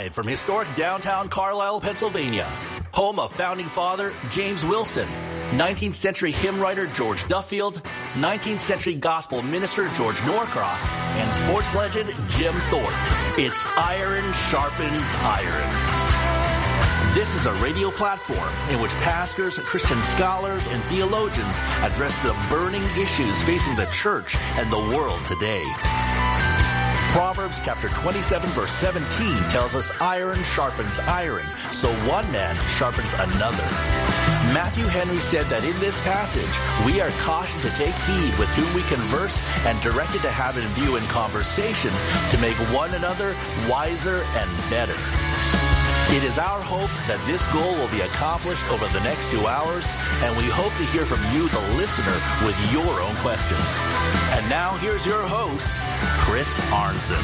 Live from historic downtown Carlisle, Pennsylvania, home of founding father James Wilson, 19th century hymn writer George Duffield, 19th century gospel minister George Norcross, and sports legend Jim Thorpe. It's Iron Sharpens Iron. This is a radio platform in which pastors, Christian scholars, and theologians address the burning issues facing the church and the world today. Proverbs chapter 27 verse 17 tells us iron sharpens iron, so one man sharpens another. Matthew Henry said that in this passage, we are cautioned to take heed with whom we converse and directed to have in view in conversation to make one another wiser and better. It is our hope that this goal will be accomplished over the next 2 hours, and we hope to hear from you, the listener, with your own questions. And now here's your host, Chris Arnzen.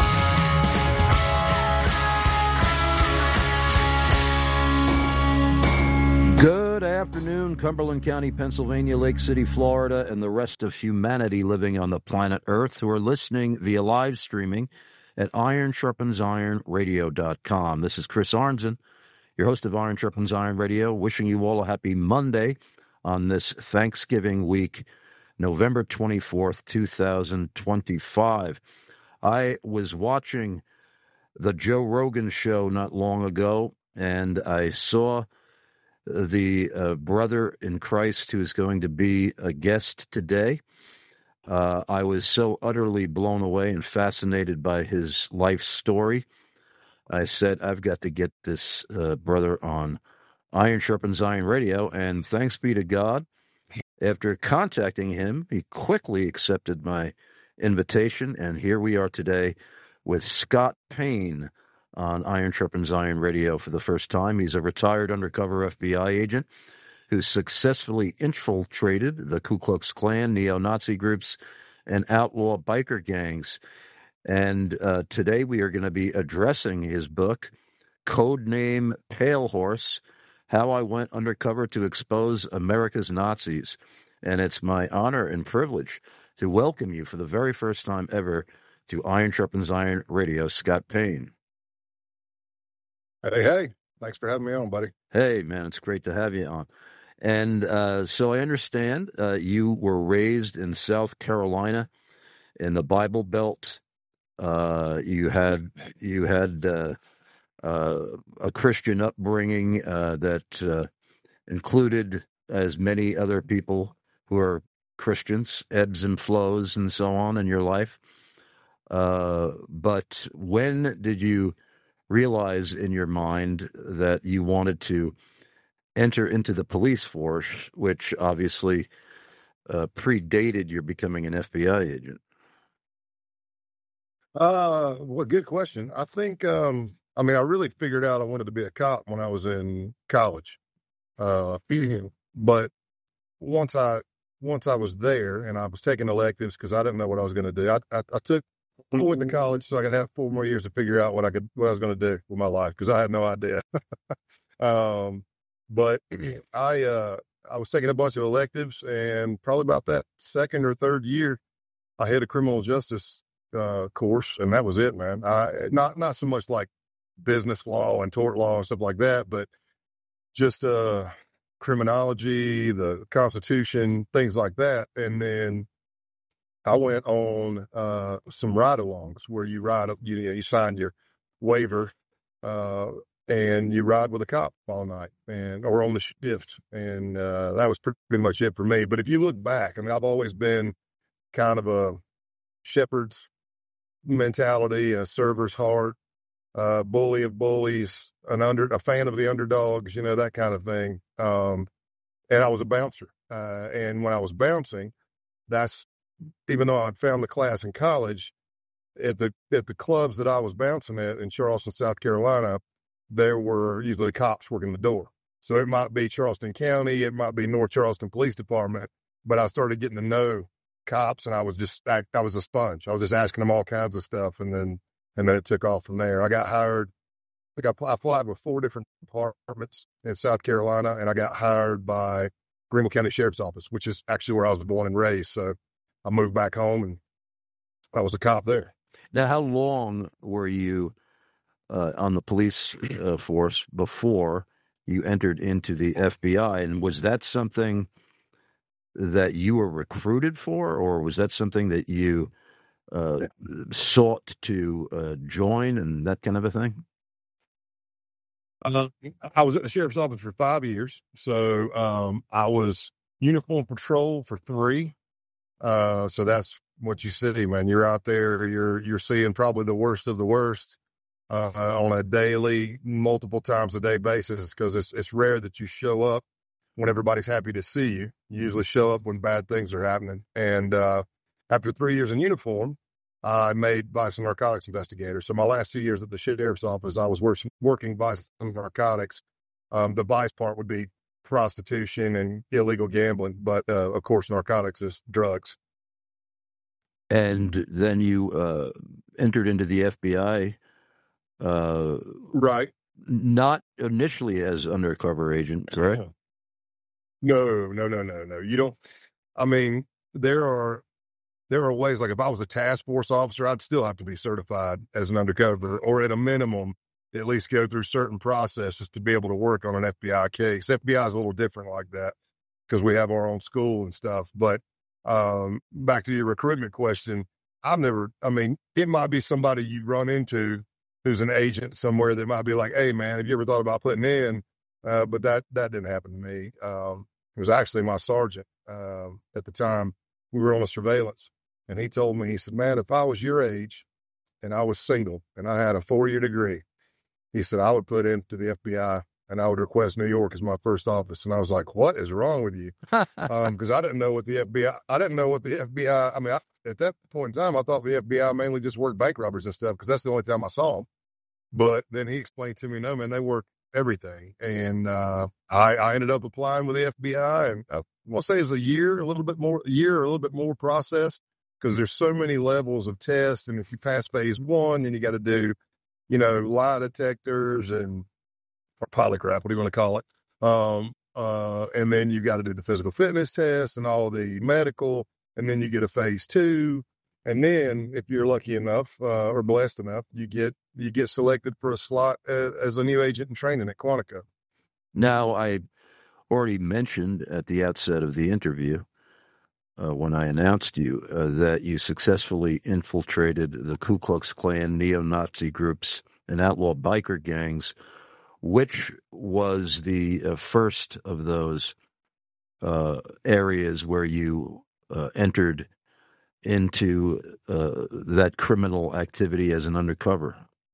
Good afternoon, Cumberland County, Pennsylvania, Lake City, Florida, and the rest of humanity living on the planet Earth who are listening via live streaming at ironsharpensironradio.com. This is Chris Arnzen, your host of Iron Sharpens Iron Radio, wishing you all a happy Monday on this Thanksgiving week, November 24th, 2025. I was watching the Joe Rogan show not long ago, and I saw the brother in Christ who is going to be a guest today. I was so utterly blown away and fascinated by his life story. I said, I've got to get this brother on Iron Sharpens Iron Radio, and thanks be to God, after contacting him, he quickly accepted my invitation, and here we are today with Scott Payne on Iron Sharpens Iron Radio for the first time. He's a retired undercover FBI agent who successfully infiltrated the Ku Klux Klan, neo-Nazi groups, and outlaw biker gangs. And today we are going to be addressing his book, Codename Pale Horse, How I Went Undercover to Expose America's Nazis. And it's my honor and privilege to welcome you for the very first time ever to Iron Sharpens Iron Radio, Scott Payne. Hey. Thanks for having me on, buddy. Hey, man, it's great to have you on. And so I understand you were raised in South Carolina in the Bible Belt. You had a Christian upbringing that included, as many other people who are Christians, ebbs and flows and so on in your life. But when did you realize in your mind that you wanted to enter into the police force, which obviously predated your becoming an FBI agent? Well, good question. I think, I really figured out I wanted to be a cop when I was in college. But once I was there and I was taking electives because I didn't know what I was going to do, I went to college so I could have 4 more years to figure out what I was going to do with my life because I had no idea. But I was taking a bunch of electives, and probably about that second or third year, I hit a criminal justice course, and that was it, man. Not so much like business law and tort law and stuff like that, but just criminology, the Constitution, things like that. And then I went on some ride-alongs where you ride up, you sign your waiver, and you ride with a cop all night or on the shift. And that was pretty much it for me. But if you look back, I've always been kind of a shepherd's mentality, a server's heart, bully of bullies, a fan of the underdogs, that kind of thing. And I was a bouncer. And when I was bouncing, even though I'd found the class in college, at the clubs that I was bouncing at in Charleston, South Carolina, there were usually cops working the door. So it might be Charleston County, it might be North Charleston Police Department, but I started getting to know cops, and I was a sponge. I was just asking them all kinds of stuff, and then it took off from there. I got hired. I applied with 4 different departments in South Carolina, and I got hired by Greenville County Sheriff's Office, which is actually where I was born and raised. So I moved back home, and I was a cop there. Now, how long were you on the police force before you entered into the FBI. And was that something that you were recruited for, or was that something that you sought to join and that kind of a thing? I was at the sheriff's office for 5 years. So I was uniform patrol for 3. So that's what you see, man. You're out there, you're seeing probably the worst of the worst on a daily, multiple times a day basis, because it's rare that you show up when everybody's happy to see you. You usually show up when bad things are happening. And after 3 years in uniform, I made vice and narcotics investigator. So my last 2 years at the sheriff's office, I was working vice and narcotics. The vice part would be prostitution and illegal gambling, but of course, narcotics is drugs. And then you entered into the FBI, Right? not initially as undercover agent, correct? No. You don't. I mean, there are ways. Like if I was a task force officer, I'd still have to be certified as an undercover, or at a minimum, at least go through certain processes to be able to work on an FBI case. FBI is a little different like that because we have our own school and stuff. But back to your recruitment question, I mean, it might be somebody you run into who's an agent somewhere that might be like, hey, man, have you ever thought about putting in? But that didn't happen to me. It was actually my sergeant at the time. We were on a surveillance, and he told me, he said, man, if I was your age and I was single and I had a 4-year degree, he said, I would put into the FBI and I would request New York as my first office. And I was like, what is wrong with you? Because I didn't know what the FBI, I mean, at that point in time, I thought the FBI mainly just worked bank robbers and stuff because that's the only time I saw them. But then he explained to me, no, man, they work everything. And I ended up applying with the FBI, and I want to say it was a year or a little bit more process, because there's so many levels of tests. And if you pass phase 1, then you got to do, lie detectors or polygraph, what do you want to call it? And then you got to do the physical fitness test and all the medical, and then you get a phase 2. And then if you're lucky enough, or blessed enough, you get selected for a slot as a new agent in training at Quantico. Now, I already mentioned at the outset of the interview, when I announced you, that you successfully infiltrated the Ku Klux Klan, neo-Nazi groups, and outlaw biker gangs. Which was the first of those areas where you entered into that criminal activity as an undercover?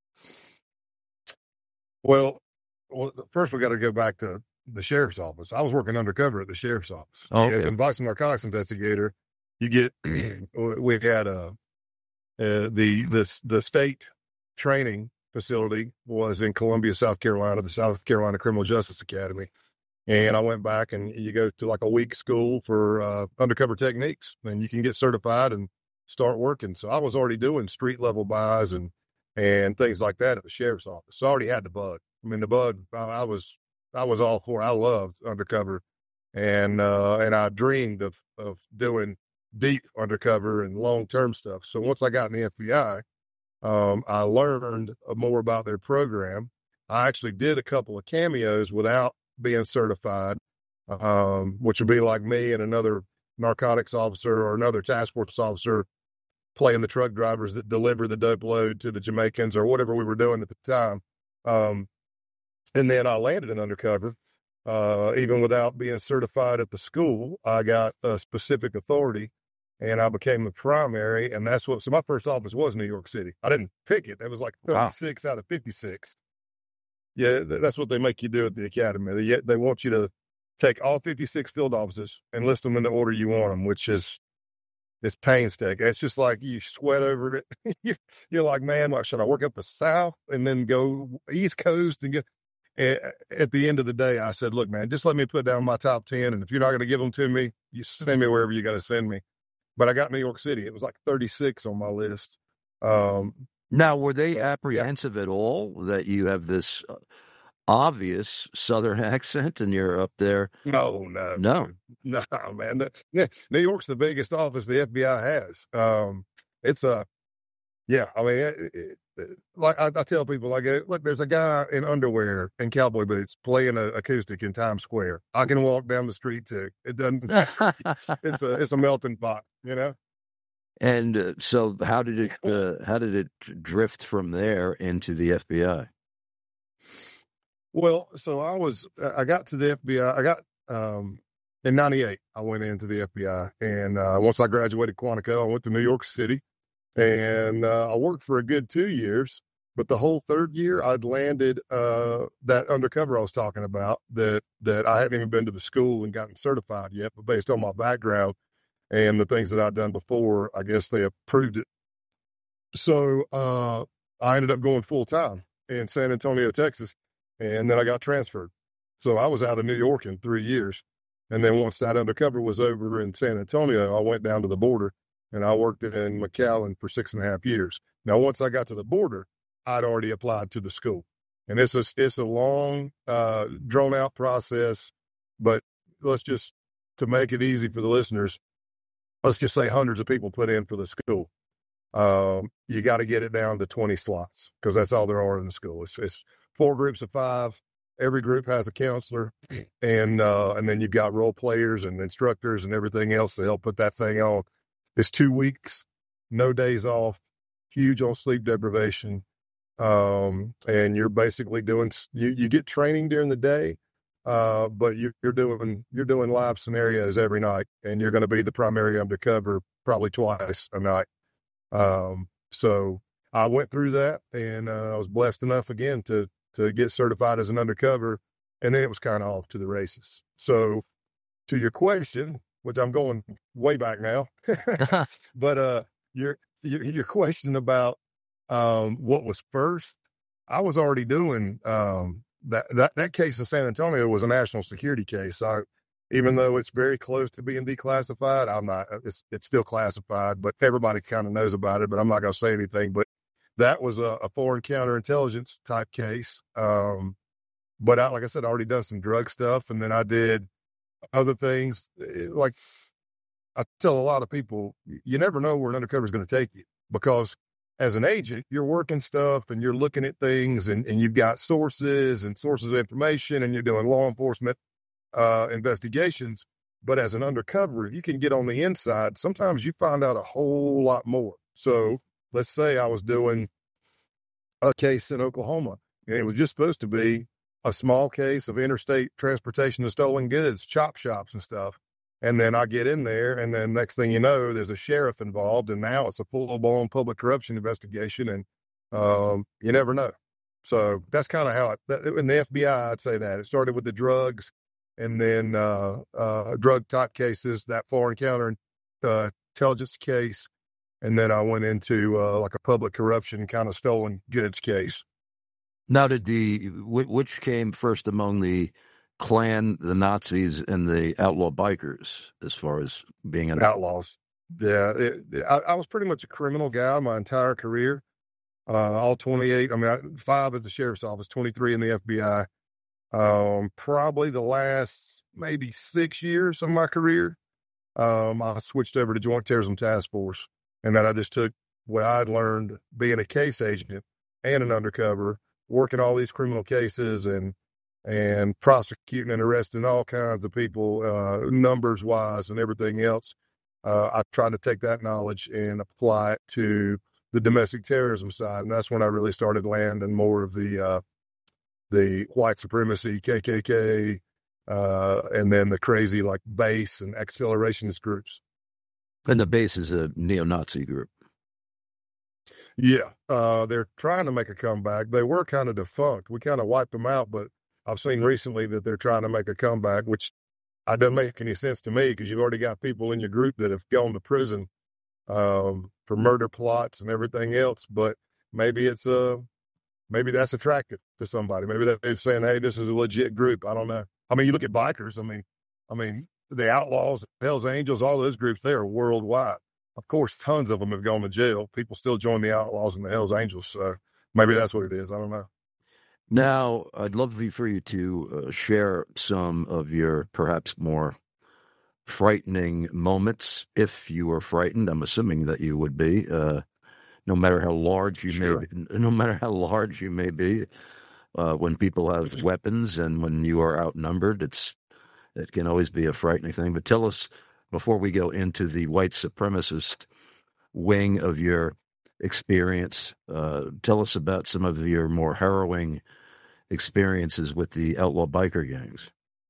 Well, first we got to go back to the sheriff's office. I was working undercover at the sheriff's office. Okay. As a vice narcotics investigator, you get we had the state training facility was in Columbia, South Carolina, the South Carolina Criminal Justice Academy. And I went back, and you go to like a week school for undercover techniques, and you can get certified and start working. So I was already doing street level buys and things like that at the sheriff's office. So I already had the bug. I mean, the bug, I was all for. I loved undercover, and I dreamed of doing deep undercover and long-term stuff. So once I got in the FBI, I learned more about their program. I actually did a couple of cameos without being certified, which would be like me and another narcotics officer or another task force officer playing the truck drivers that deliver the dope load to the Jamaicans or whatever we were doing at the time. And then I landed in undercover, even without being certified at the school. I got a specific authority, and I became the primary. And so my first office was New York City. I didn't pick it. It was like 36 out of 56. Yeah, that's what they make you do at the academy. They want you to take all 56 field offices and list them in the order you want them, which is it's painstaking. It's just like you sweat over it. You're like, man, what, should I work up the South and then go East Coast and get? At the end of the day, I said, look, man, just let me put down my top 10. And if you're not going to give them to me, you send me wherever you got to send me. But I got New York City. It was like 36 on my list. Now, were they apprehensive at all that you have this obvious Southern accent and you're up there? No, man. New York's the biggest office the FBI has. Yeah, I mean, like I tell people, like, look, there's a guy in underwear and cowboy boots playing a acoustic in Times Square. I can walk down the street too. It doesn't matter. It's a melting pot, you know. And so, how did it drift from there into the FBI? Well, so I got to the FBI. I got in '98. I went into the FBI, and once I graduated Quantico, I went to New York City. And I worked for a good 2 years, but the whole third year I'd landed that undercover I was talking about that I hadn't even been to the school and gotten certified yet, but based on my background and the things that I'd done before, I guess they approved it. So I ended up going full time in San Antonio, Texas, and then I got transferred. So I was out of New York in 3 years. And then once that undercover was over in San Antonio, I went down to the border and I worked in McAllen for 6.5 years. Now, once I got to the border, I'd already applied to the school. And it's a long, drawn out process, but let's just, to make it easy for the listeners, let's just say hundreds of people put in for the school. You got to get it down to 20 slots because that's all there are in the school. It's 4 groups of 5. Every group has a counselor, and then you've got role players and instructors and everything else to help put that thing on. It's 2 weeks, no days off, huge on sleep deprivation. And you're basically doing, you get training during the day, but you're doing live scenarios every night, and you're going to be the primary undercover probably twice a night. So I went through that, and I was blessed enough again to get certified as an undercover, and then it was kind of off to the races. So to your question, which I'm going way back now, but your question about what was first, I was already doing that case in San Antonio was a national security case. Even though it's very close to being declassified, I'm not. It's still classified, but everybody kind of knows about it. But I'm not going to say anything. But that was a foreign counterintelligence type case. But like I said, I already done some drug stuff, and then I did other things. Like I tell a lot of people, you never know where an undercover is going to take you, because as an agent, you're working stuff and you're looking at things, and you've got sources of information, and you're doing law enforcement investigations. But as an undercover, if you can get on the inside, sometimes you find out a whole lot more. So let's say I was doing a case in Oklahoma, and it was just supposed to be a small case of interstate transportation of stolen goods, chop shops and stuff. And then I get in there, and then next thing you know, there's a sheriff involved, and now it's a full-blown public corruption investigation, and you never know. So that's kind of how in the FBI, I'd say that. It started with the drugs, and then drug-type cases, that foreign counterintelligence case, and then I went into like a public corruption kind of stolen goods case. Now, which came first among the Klan, the Nazis, and the outlaw bikers, as far as being an outlaws? Yeah, I was pretty much a criminal guy my entire career. All 28. I mean, 5 at the sheriff's office, 23 in the FBI. Probably the last maybe 6 years of my career, I switched over to Joint Terrorism Task Force, and then I just took what I'd learned being a case agent and an undercover, working all these criminal cases and prosecuting and arresting all kinds of people, numbers wise and everything else. I tried to take that knowledge and apply it to the domestic terrorism side, and that's when I really started landing more of the white supremacy, KKK, and then the crazy like base and accelerationist groups. And the base is a neo-Nazi group. Yeah, they're trying to make a comeback. They were kind of defunct. We kind of wiped them out, but I've seen recently that they're trying to make a comeback, which doesn't make any sense to me, because you've already got people in your group that have gone to prison for murder plots and everything else. But maybe maybe that's attractive to somebody. Maybe they're saying, "Hey, this is a legit group." I don't know. I mean, you look at bikers. I mean, the Outlaws, Hells Angels, all those groups, they are worldwide. Of course, tons of them have gone to jail. People still join the Outlaws and the Hells Angels. So maybe that's what it is. I don't know. Now, I'd love for you to share some of your perhaps more frightening moments, if you were frightened. I'm assuming that you would be, no matter how large you Sure. may be, no matter how large you may be, when people have weapons and when you are outnumbered, it can always be a frightening thing. But tell us, before we go into the white supremacist wing of your experience, tell us about some of your more harrowing experiences with the outlaw biker gangs.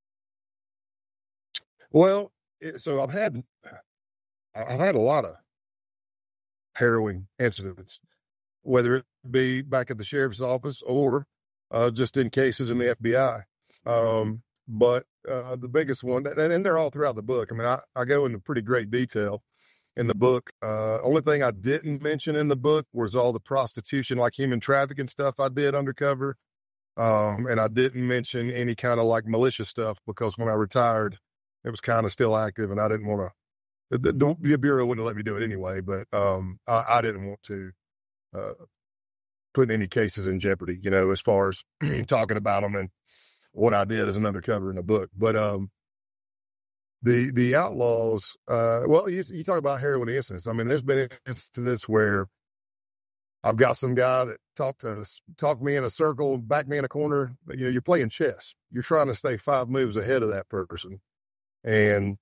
Well, so I've had a lot of harrowing incidents, whether it be back at the sheriff's office or just in cases in the FBI. But the biggest one, and they're all throughout the book. I mean, I go into pretty great detail in the book. Only thing I didn't mention in the book was all the prostitution, like human trafficking stuff I did undercover. And I didn't mention any kind of like malicious stuff because when I retired, it was kind of still active and I didn't want to, the Bureau wouldn't let me do it anyway, but I didn't want to put any cases in jeopardy, as far as talking about them and what I did as an undercover in the book. But the outlaws, well, you talk about heroin incidents. I mean, there's been incidents where I've got some guy that talked me in a circle, backed me in a corner. You're playing chess. You're trying to stay 5 moves ahead of that person. And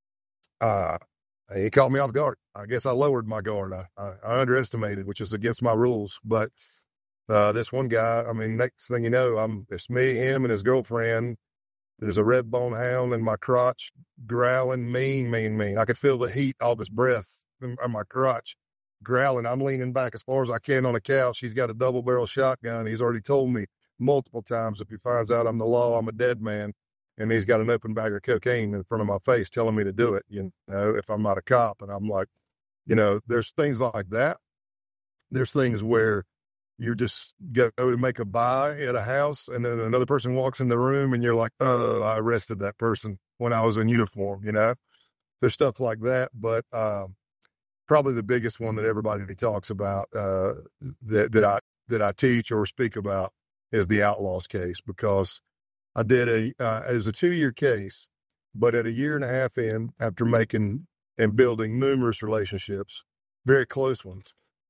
he caught me off guard. I guess I lowered my guard. I underestimated, which is against my rules. But this one guy, I mean, next thing you know, it's me, him, and his girlfriend. There's a red bone hound in my crotch, growling, mean. I could feel the heat off his breath on my crotch, growling. I'm leaning back as far as I can on the couch. He's got a double barrel shotgun. He's already told me multiple times if he finds out I'm the law, I'm a dead man. And he's got an open bag of cocaine in front of my face telling me to do it, if I'm not a cop. And I'm like, there's things like that. There's things where you just go to make a buy at a house and then another person walks in the room and you're like, oh, I arrested that person when I was in uniform, There's stuff like that. But probably the biggest one that everybody talks about that I teach or speak about is the Outlaws case, because I did it was a 2-year case, but at a year and a half in, after making and building numerous relationships, very close ones,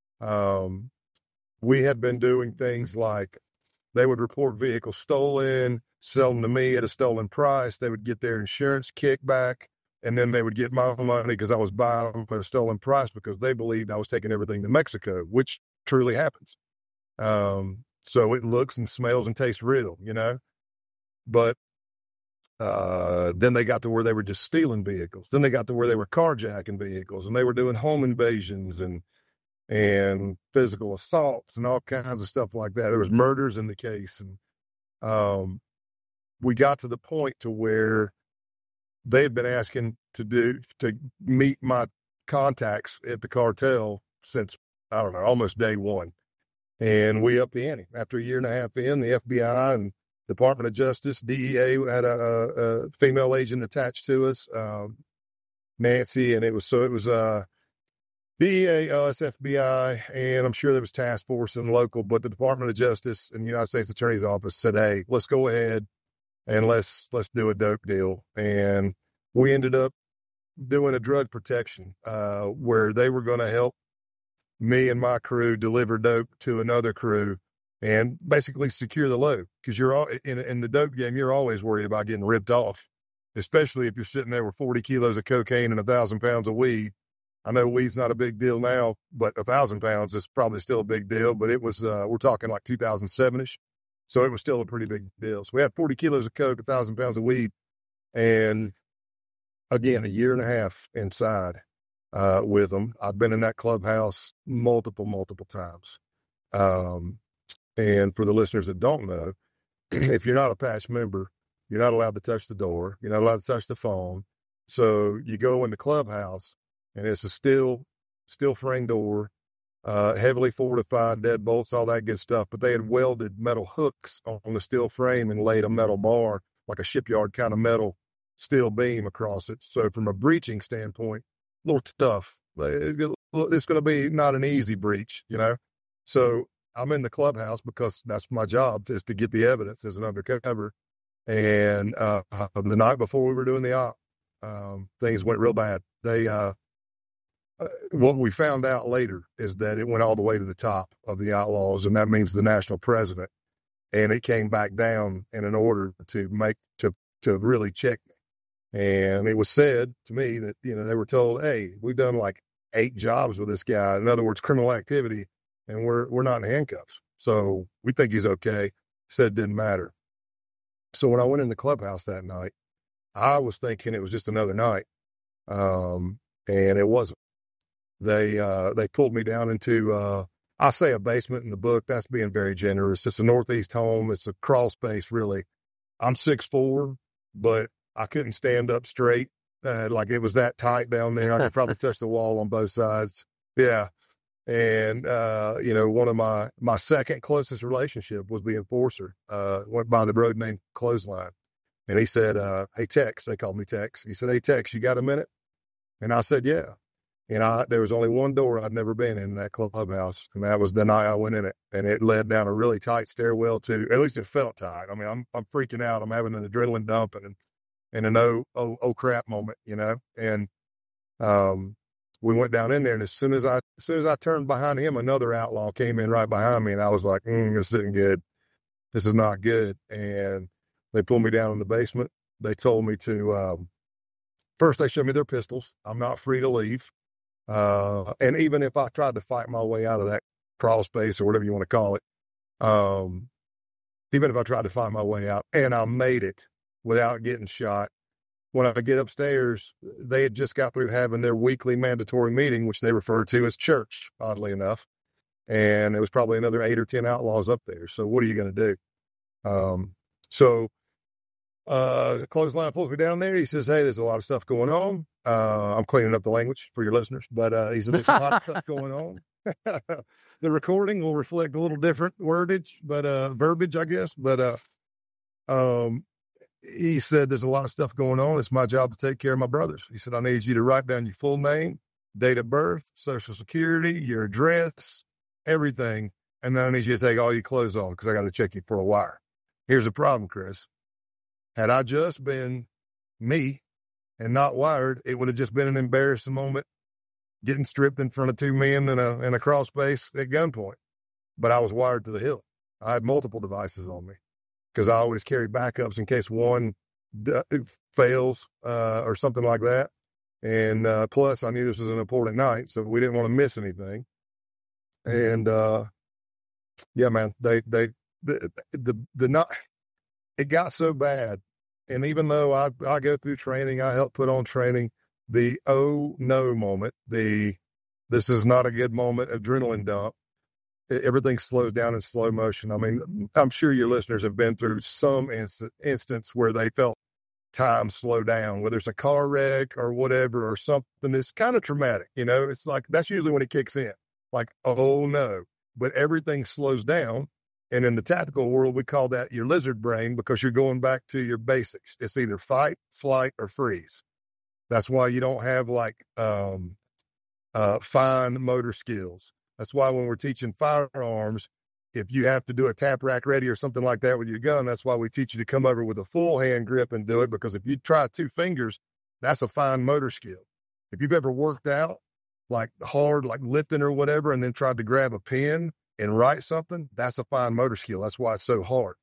we had been doing things like they would report vehicles stolen, sell them to me at a stolen price. They would get their insurance kickback, and then they would get my money because I was buying them at a stolen price because they believed I was taking everything to Mexico, which truly happens. So it looks and smells and tastes real, But then they got to where they were just stealing vehicles. Then they got to where they were carjacking vehicles, and they were doing home invasions and physical assaults and all kinds of stuff like that. There was murders in the case. And we got to the point to where they had been asking to meet my contacts at the cartel since, I don't know, almost day one. And we upped the ante. After a year and a half in, the FBI and Department of Justice, DEA had a female agent attached to us, Nancy, and it was DEA, us, FBI, and I'm sure there was task force and local, but the Department of Justice and the United States Attorney's Office said, hey, let's go ahead and let's do a dope deal. And we ended up doing a drug protection where they were going to help me and my crew deliver dope to another crew and basically secure the load. Because you're all in the dope game, you're always worried about getting ripped off, especially if you're sitting there with 40 kilos of cocaine and 1,000 pounds of weed. I know weed's not a big deal now, but 1,000 pounds is probably still a big deal. But it was, we're talking like 2007-ish. So it was still a pretty big deal. So we had 40 kilos of coke, 1,000 pounds of weed. And again, a year and a half inside with them. I've been in that clubhouse multiple times. And for the listeners that don't know, if you're not a patch member, you're not allowed to touch the door. You're not allowed to touch the phone. So you go in the clubhouse, and it's a steel frame door, heavily fortified, deadbolts, all that good stuff. But they had welded metal hooks on the steel frame and laid a metal bar, like a shipyard kind of metal steel beam across it. So from a breaching standpoint, a little tough. It's going to be not an easy breach, So I'm in the clubhouse because that's my job, is to get the evidence as an undercover. And the night before we were doing the op, things went real bad. what we found out later is that it went all the way to the top of the Outlaws, and that means the national president. And it came back down in an order to really check me. And it was said to me that, they were told, hey, we've done like 8 jobs with this guy. In other words, criminal activity, and we're not in handcuffs. So we think he's okay. Said it didn't matter. So when I went in the clubhouse that night, I was thinking it was just another night. And it wasn't. They pulled me down into, I say a basement in the book. That's being very generous. It's a Northeast home. It's a crawl space, really. I'm 6'4", but I couldn't stand up straight. Like it was that tight down there. I could probably touch the wall on both sides. Yeah. And, one of my second closest relationship was the enforcer, went by the road named Clothesline. And he said, hey, Tex, they called me Tex. He said, hey, Tex, you got a minute? And I said, yeah. And there was only one door I'd never been in that clubhouse, and that was the night I went in it. And it led down a really tight stairwell to, at least it felt tight. I mean, I'm freaking out. I'm having an adrenaline dump and an oh crap moment, And we went down in there, and as soon as I turned behind him, another outlaw came in right behind me, and I was like, this isn't good. This is not good. And they pulled me down in the basement. They told me to first they showed me their pistols. I'm not free to leave. And even if I tried to fight my way out of that crawl space or whatever you want to call it, even if I tried to find my way out and I made it without getting shot, when I get upstairs, they had just got through having their weekly mandatory meeting, which they refer to as church, oddly enough. And it was probably another 8 or 10 outlaws up there. So what are you going to do? The Clothesline pulls me down there. He says, hey, there's a lot of stuff going on. I'm cleaning up the language for your listeners, but he said, there's a lot of stuff going on. The recording will reflect a little different wordage, but verbiage, I guess. But he said, there's a lot of stuff going on. It's my job to take care of my brothers. He said, I need you to write down your full name, date of birth, social security, your address, everything. And then I need you to take all your clothes off because I got to check you for a wire. Here's the problem, Chris. Had I just been me and not wired, it would have just been an embarrassing moment, getting stripped in front of 2 men in a crawl space at gunpoint. But I was wired to the hilt. I had multiple devices on me because I always carry backups in case one fails or something like that. And plus, I knew this was an important night, so we didn't want to miss anything. And yeah, man, the night it got so bad. And even though I go through training, I help put on training, the oh no moment, this is not a good moment, adrenaline dump, everything slows down in slow motion. I mean, I'm sure your listeners have been through some instance where they felt time slow down, whether it's a car wreck or whatever, or something that's kind of traumatic. It's like, that's usually when it kicks in, like, oh no, but everything slows down. And in the tactical world, we call that your lizard brain because you're going back to your basics. It's either fight, flight, or freeze. That's why you don't have like fine motor skills. That's why when we're teaching firearms, if you have to do a tap rack ready or something like that with your gun, that's why we teach you to come over with a full hand grip and do it. Because if you try 2 fingers, that's a fine motor skill. If you've ever worked out like hard, like lifting or whatever, and then tried to grab a pen and write something, that's a fine motor skill. That's why it's so hard.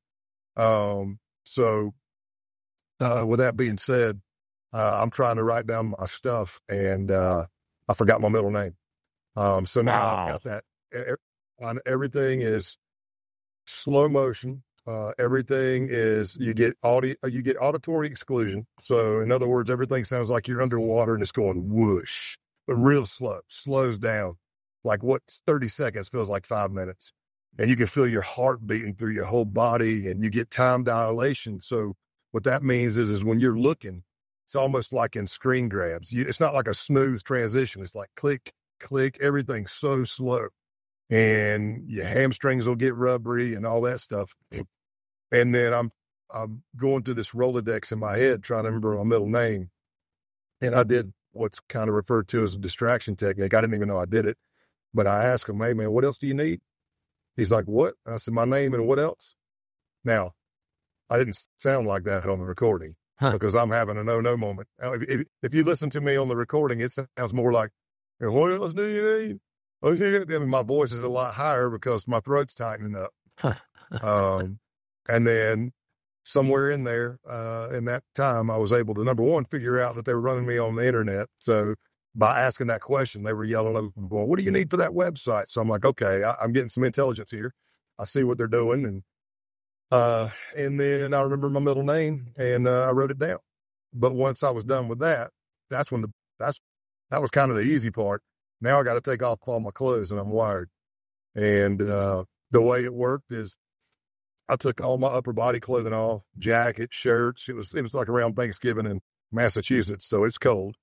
With that being said, I'm trying to write down my stuff, and I forgot my middle name. So now I've got that. Everything is slow motion. Everything is, you get auditory exclusion. So in other words, everything sounds like you're underwater and it's going whoosh, but real slow, slows down. Like what's 30 seconds feels like 5 minutes. And you can feel your heart beating through your whole body, and you get time dilation. So what that means is when you're looking, it's almost like in screen grabs. It's not like a smooth transition. It's like click, click, everything's so slow. And your hamstrings will get rubbery and all that stuff. And then I'm going through this Rolodex in my head, trying to remember my middle name. And I did what's kind of referred to as a distraction technique. I didn't even know I did it. But I asked him, hey, man, what else do you need? He's like, what? I said, my name and what else? Now, I didn't sound like that on the recording because I'm having a no moment. If you listen to me on the recording, it sounds more like, And what else do you need? I mean, my voice is a lot higher because my throat's tightening up. And then somewhere in there, in that time, I was able to, number one, figure out that they were running me on the internet. So by asking that question, they were yelling over, well, what do you need for that website? So I'm like, okay, I'm getting some intelligence here. I see what they're doing. And then I remember my middle name and I wrote it down. But once I was done with that, that's when that was kind of the easy part. Now I got to take off all my clothes and I'm wired. And the way it worked is I took all my upper body clothing off, jacket, shirts. It was like around Thanksgiving in Massachusetts, so it's cold.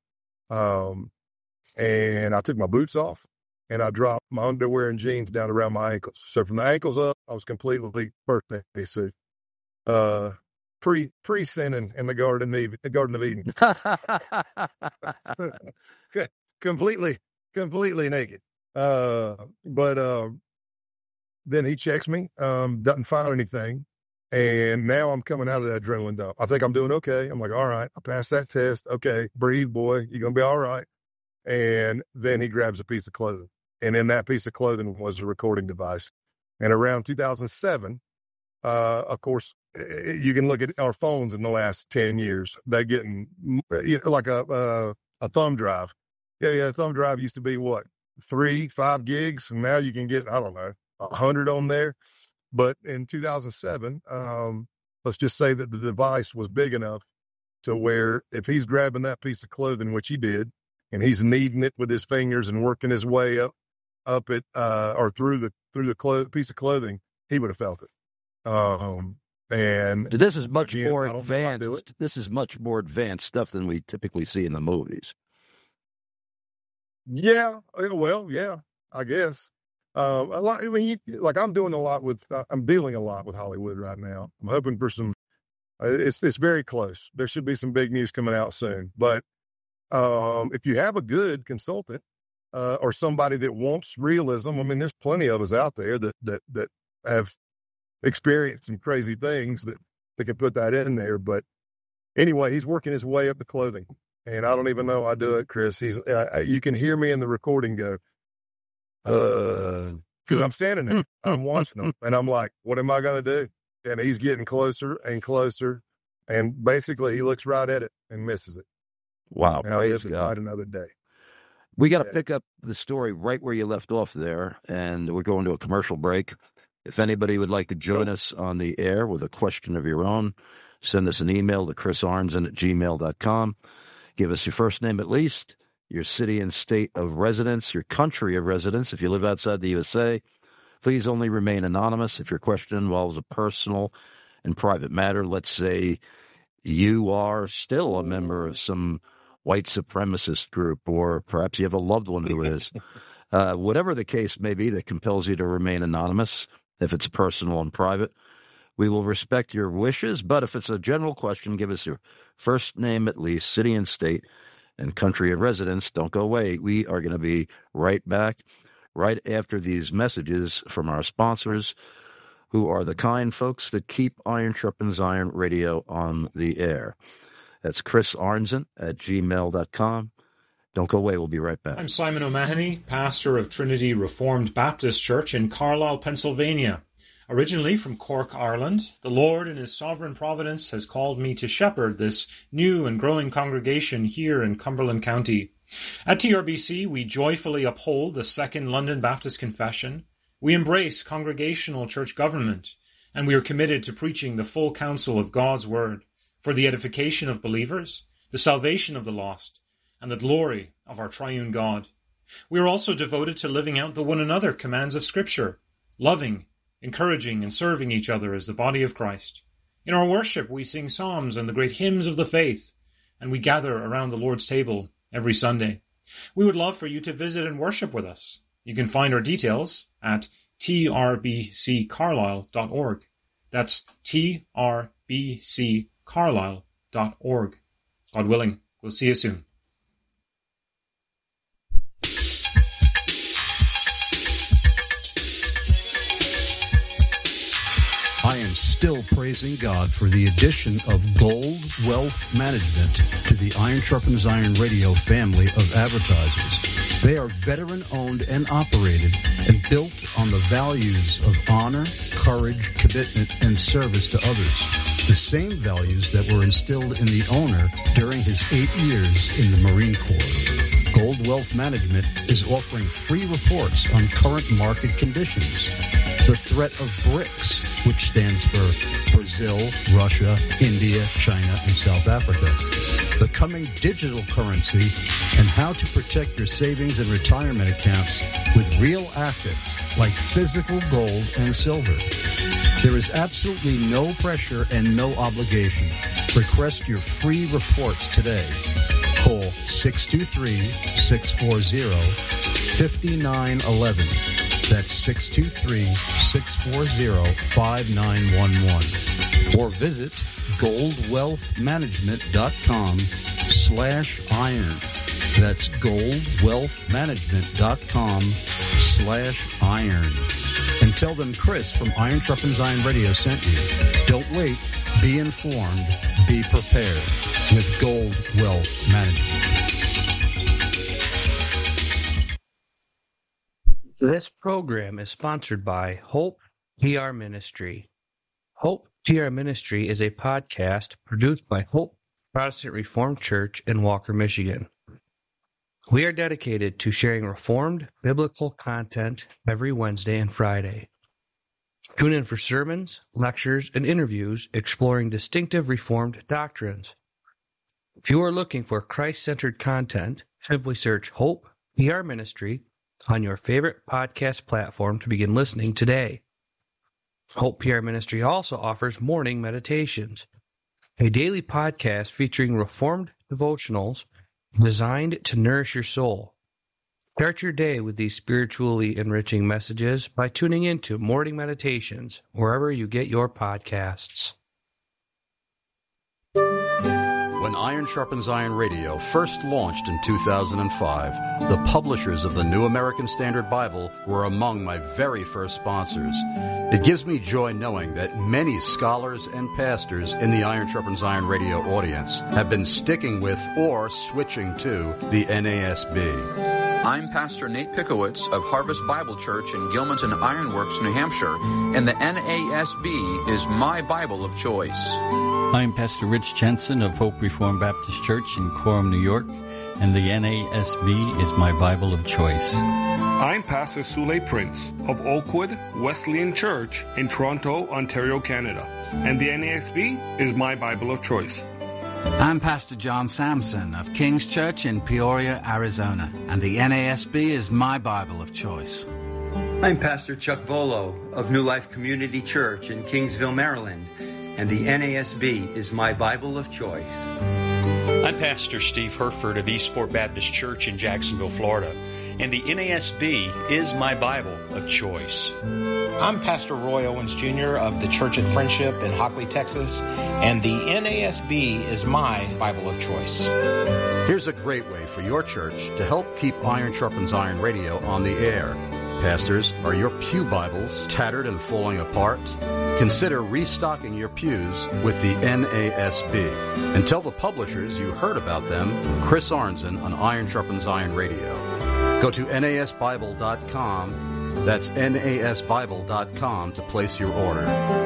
And I took my boots off and I dropped my underwear and jeans down around my ankles. So from the ankles up, I was completely birthday suit. Pre-sinning in the Garden of Eden. completely naked. But then he checks me, doesn't find anything. And now I'm coming out of that adrenaline dump. I think I'm doing okay. I'm like, all right, I passed that test. Okay, breathe, boy. You're going to be all right. And then he grabs a piece of clothing. And in that piece of clothing was a recording device. And around 2007, of course, you can look at our phones in the last 10 years. They're getting like a thumb drive. Yeah, a thumb drive used to be what? 3-5 gigs. And now you can get, I don't know, 100 on there. But in 2007, let's just say that the device was big enough to where if he's grabbing that piece of clothing, which he did, and he's kneading it with his fingers and working his way up it, or through the piece of clothing, he would have felt it. And this is much more advanced. This is much more advanced stuff than we typically see in the movies. Yeah. Well, yeah, I guess. A lot. I mean, I'm dealing a lot with Hollywood right now. I'm hoping for some. It's very close. There should be some big news coming out soon. But if you have a good consultant or somebody that wants realism, I mean, there's plenty of us out there that have experienced some crazy things that can put that in there. But anyway, he's working his way up the clothing, and I don't even know I do it, Chris. You can hear me in the recording go. Because I'm standing there, I'm watching him, and I'm like, what am I going to do? And he's getting closer and closer, and basically he looks right at it and misses it. Wow. And I'll live to fight another day. We got to pick up the story right where you left off there, and we're going to a commercial break. If anybody would like to join us on the air with a question of your own, send us an email to chrisarnzen@gmail.com. Give us your first name at least, your city and state of residence, your country of residence. If you live outside the USA, please only remain anonymous. If your question involves a personal and private matter, let's say you are still a member of some white supremacist group, or perhaps you have a loved one who is. Whatever the case may be that compels you to remain anonymous, if it's personal and private, we will respect your wishes. But if it's a general question, give us your first name at least, city and state, and country of residence. Don't go away. We are going to be right back right after these messages from our sponsors, who are the kind folks that keep Iron Sharpens Iron Radio on the air. That's chrisarnzen@gmail.com. Don't go away. We'll be right back. I'm Simon O'Mahony, pastor of Trinity Reformed Baptist Church in Carlisle, Pennsylvania. Originally from Cork, Ireland, the Lord in His sovereign providence has called me to shepherd this new and growing congregation here in Cumberland County. At TRBC, we joyfully uphold the Second London Baptist Confession. We embrace congregational church government, and we are committed to preaching the full counsel of God's Word for the edification of believers, the salvation of the lost, and the glory of our triune God. We are also devoted to living out the one another commands of Scripture, loving, encouraging, and serving each other as the body of Christ. In our worship, we sing psalms and the great hymns of the faith, and we gather around the Lord's table every Sunday. We would love for you to visit and worship with us. You can find our details at trbccarlisle.org. That's trbccarlisle.org. God willing, we'll see you soon. I am still praising God for the addition of Gold Wealth Management to the Iron Sharpens Iron Radio family of advertisers. They are veteran-owned and operated and built on the values of honor, courage, commitment, and service to others. The same values that were instilled in the owner during his 8 years in the Marine Corps. Gold Wealth Management is offering free reports on current market conditions. The threat of BRICS, which stands for Brazil, Russia, India, China, and South Africa. The coming digital currency and how to protect your savings and retirement accounts with real assets like physical gold and silver. There is absolutely no pressure and no obligation. Request your free reports today. Call 623-640-5911. That's 623-640-5911. Or visit goldwealthmanagement.com/iron. That's goldwealthmanagement.com/iron. And tell them Chris from Iron Sharpens Iron Radio sent you. Don't wait. Be informed. Be prepared with Gold Wealth Management. This program is sponsored by Hope PR Ministry. Hope PR Ministry is a podcast produced by Hope Protestant Reformed Church in Walker, Michigan. We are dedicated to sharing Reformed biblical content every Wednesday and Friday. Tune in for sermons, lectures, and interviews exploring distinctive Reformed doctrines. If you are looking for Christ-centered content, simply search Hope PR Ministry on your favorite podcast platform to begin listening today. Hope PR Ministry also offers morning meditations, a daily podcast featuring Reformed devotionals designed to nourish your soul. Start your day with these spiritually enriching messages by tuning into Morning Meditations wherever you get your podcasts. When Iron Sharpens Iron Radio first launched in 2005, the publishers of the New American Standard Bible were among my very first sponsors. It gives me joy knowing that many scholars and pastors in the Iron Sharpens Iron Radio audience have been sticking with or switching to the NASB. I'm Pastor Nate Pickowitz of Harvest Bible Church in Gilmanton Ironworks, New Hampshire, and the NASB is my Bible of choice. I'm Pastor Rich Jensen of Hope Reformed Baptist Church in Coram, New York, and the NASB is my Bible of choice. I'm Pastor Sule Prince of Oakwood Wesleyan Church in Toronto, Ontario, Canada, and the NASB is my Bible of choice. I'm Pastor John Sampson of King's Church in Peoria, Arizona, and the NASB is my Bible of choice. I'm Pastor Chuck Volo of New Life Community Church in Kingsville, Maryland, and the NASB is my Bible of choice. I'm Pastor Steve Herford of Eastport Baptist Church in Jacksonville, Florida, and the NASB is my Bible of choice. I'm Pastor Roy Owens Jr. of the Church at Friendship in Hockley, Texas, and the NASB is my Bible of choice. Here's a great way for your church to help keep Iron Sharpens Iron Radio on the air. Pastors, are your pew Bibles tattered and falling apart? Consider restocking your pews with the NASB. And tell the publishers you heard about them from Chris Arnzen on Iron Sharpens Iron Radio. Go to NASBible.com. That's NASBible.com to place your order.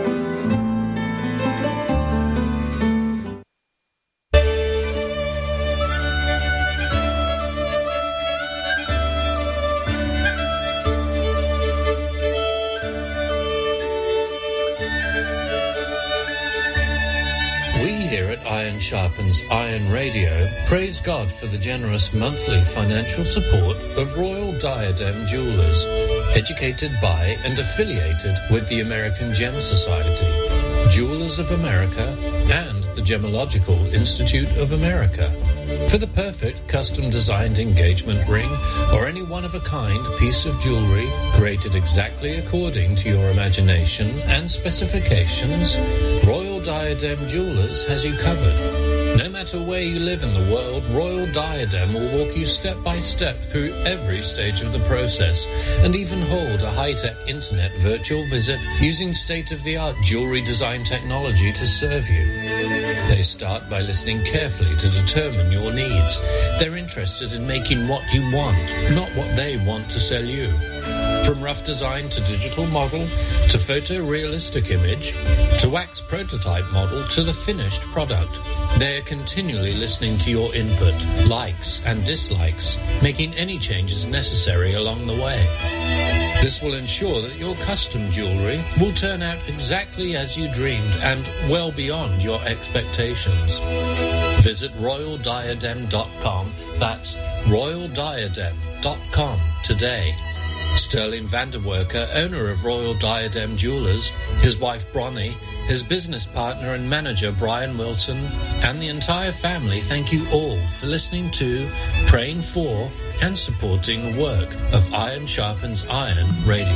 Iron Sharpens Iron Radio praise God for the generous monthly financial support of Royal Diadem Jewelers, educated by and affiliated with the American Gem Society, Jewelers of America, and the Gemological Institute of America. For the perfect custom-designed engagement ring or any one-of-a-kind piece of jewelry created exactly according to your imagination and specifications, Royal Diadem Jewelers has you covered. No matter where you live in the world, Royal Diadem will walk you step by step through every stage of the process and even hold a high-tech internet virtual visit using state-of-the-art jewelry design technology to serve you. They start by listening carefully to determine your needs. They're interested in making what you want, not what they want to sell you. From rough design to digital model, to photorealistic image, to wax prototype model, to the finished product, they are continually listening to your input, likes and dislikes, making any changes necessary along the way. This will ensure that your custom jewelry will turn out exactly as you dreamed and well beyond your expectations. Visit royaldiadem.com. That's royaldiadem.com today. Sterling Vanderwerker, owner of Royal Diadem Jewelers, his wife Bronnie, his business partner and manager Brian Wilson, and the entire family thank you all for listening to, praying for, and supporting the work of Iron Sharpens Iron Radio.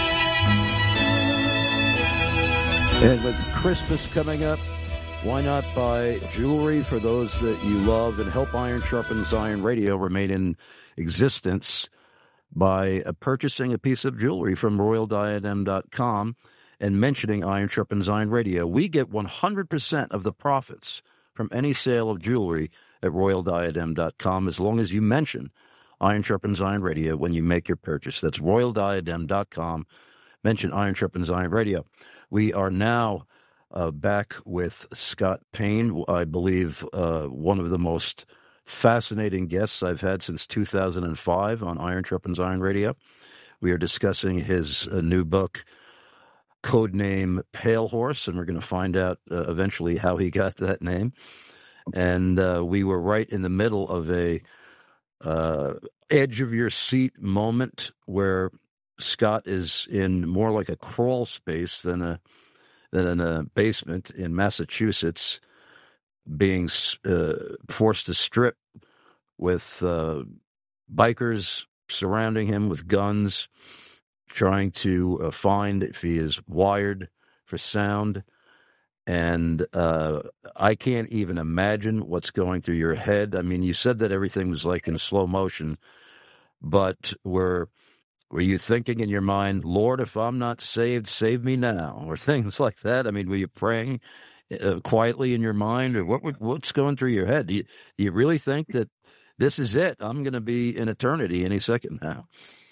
And with Christmas coming up, why not buy jewelry for those that you love and help Iron Sharpens Iron Radio remain in existence by purchasing a piece of jewelry from royaldiadem.com and mentioning Iron Sharpens Iron Radio. We get 100% of the profits from any sale of jewelry at royaldiadem.com as long as you mention Iron Sharpens Iron Radio when you make your purchase. That's royaldiadem.com. Mention Iron Sharpens Iron Radio. We are now back with Scott Payne, I believe one of the most fascinating guests I've had since 2005 on Iron Sharpens Iron Radio. We are discussing his new book, codename Pale Horse, and we're going to find out eventually how he got that name. And we were right in the middle of a edge of your seat moment where Scott is in more like a crawl space than a basement in Massachusetts, being forced to strip with bikers surrounding him with guns, trying to find if he is wired for sound. And I can't even imagine what's going through your head. I mean, you said that everything was like in slow motion, but were you thinking in your mind, Lord, if I'm not saved, save me now, or things like that? I mean, were you praying quietly in your mind, or what's going through your head? Do you really think that this is it? I'm going to be in eternity any second now.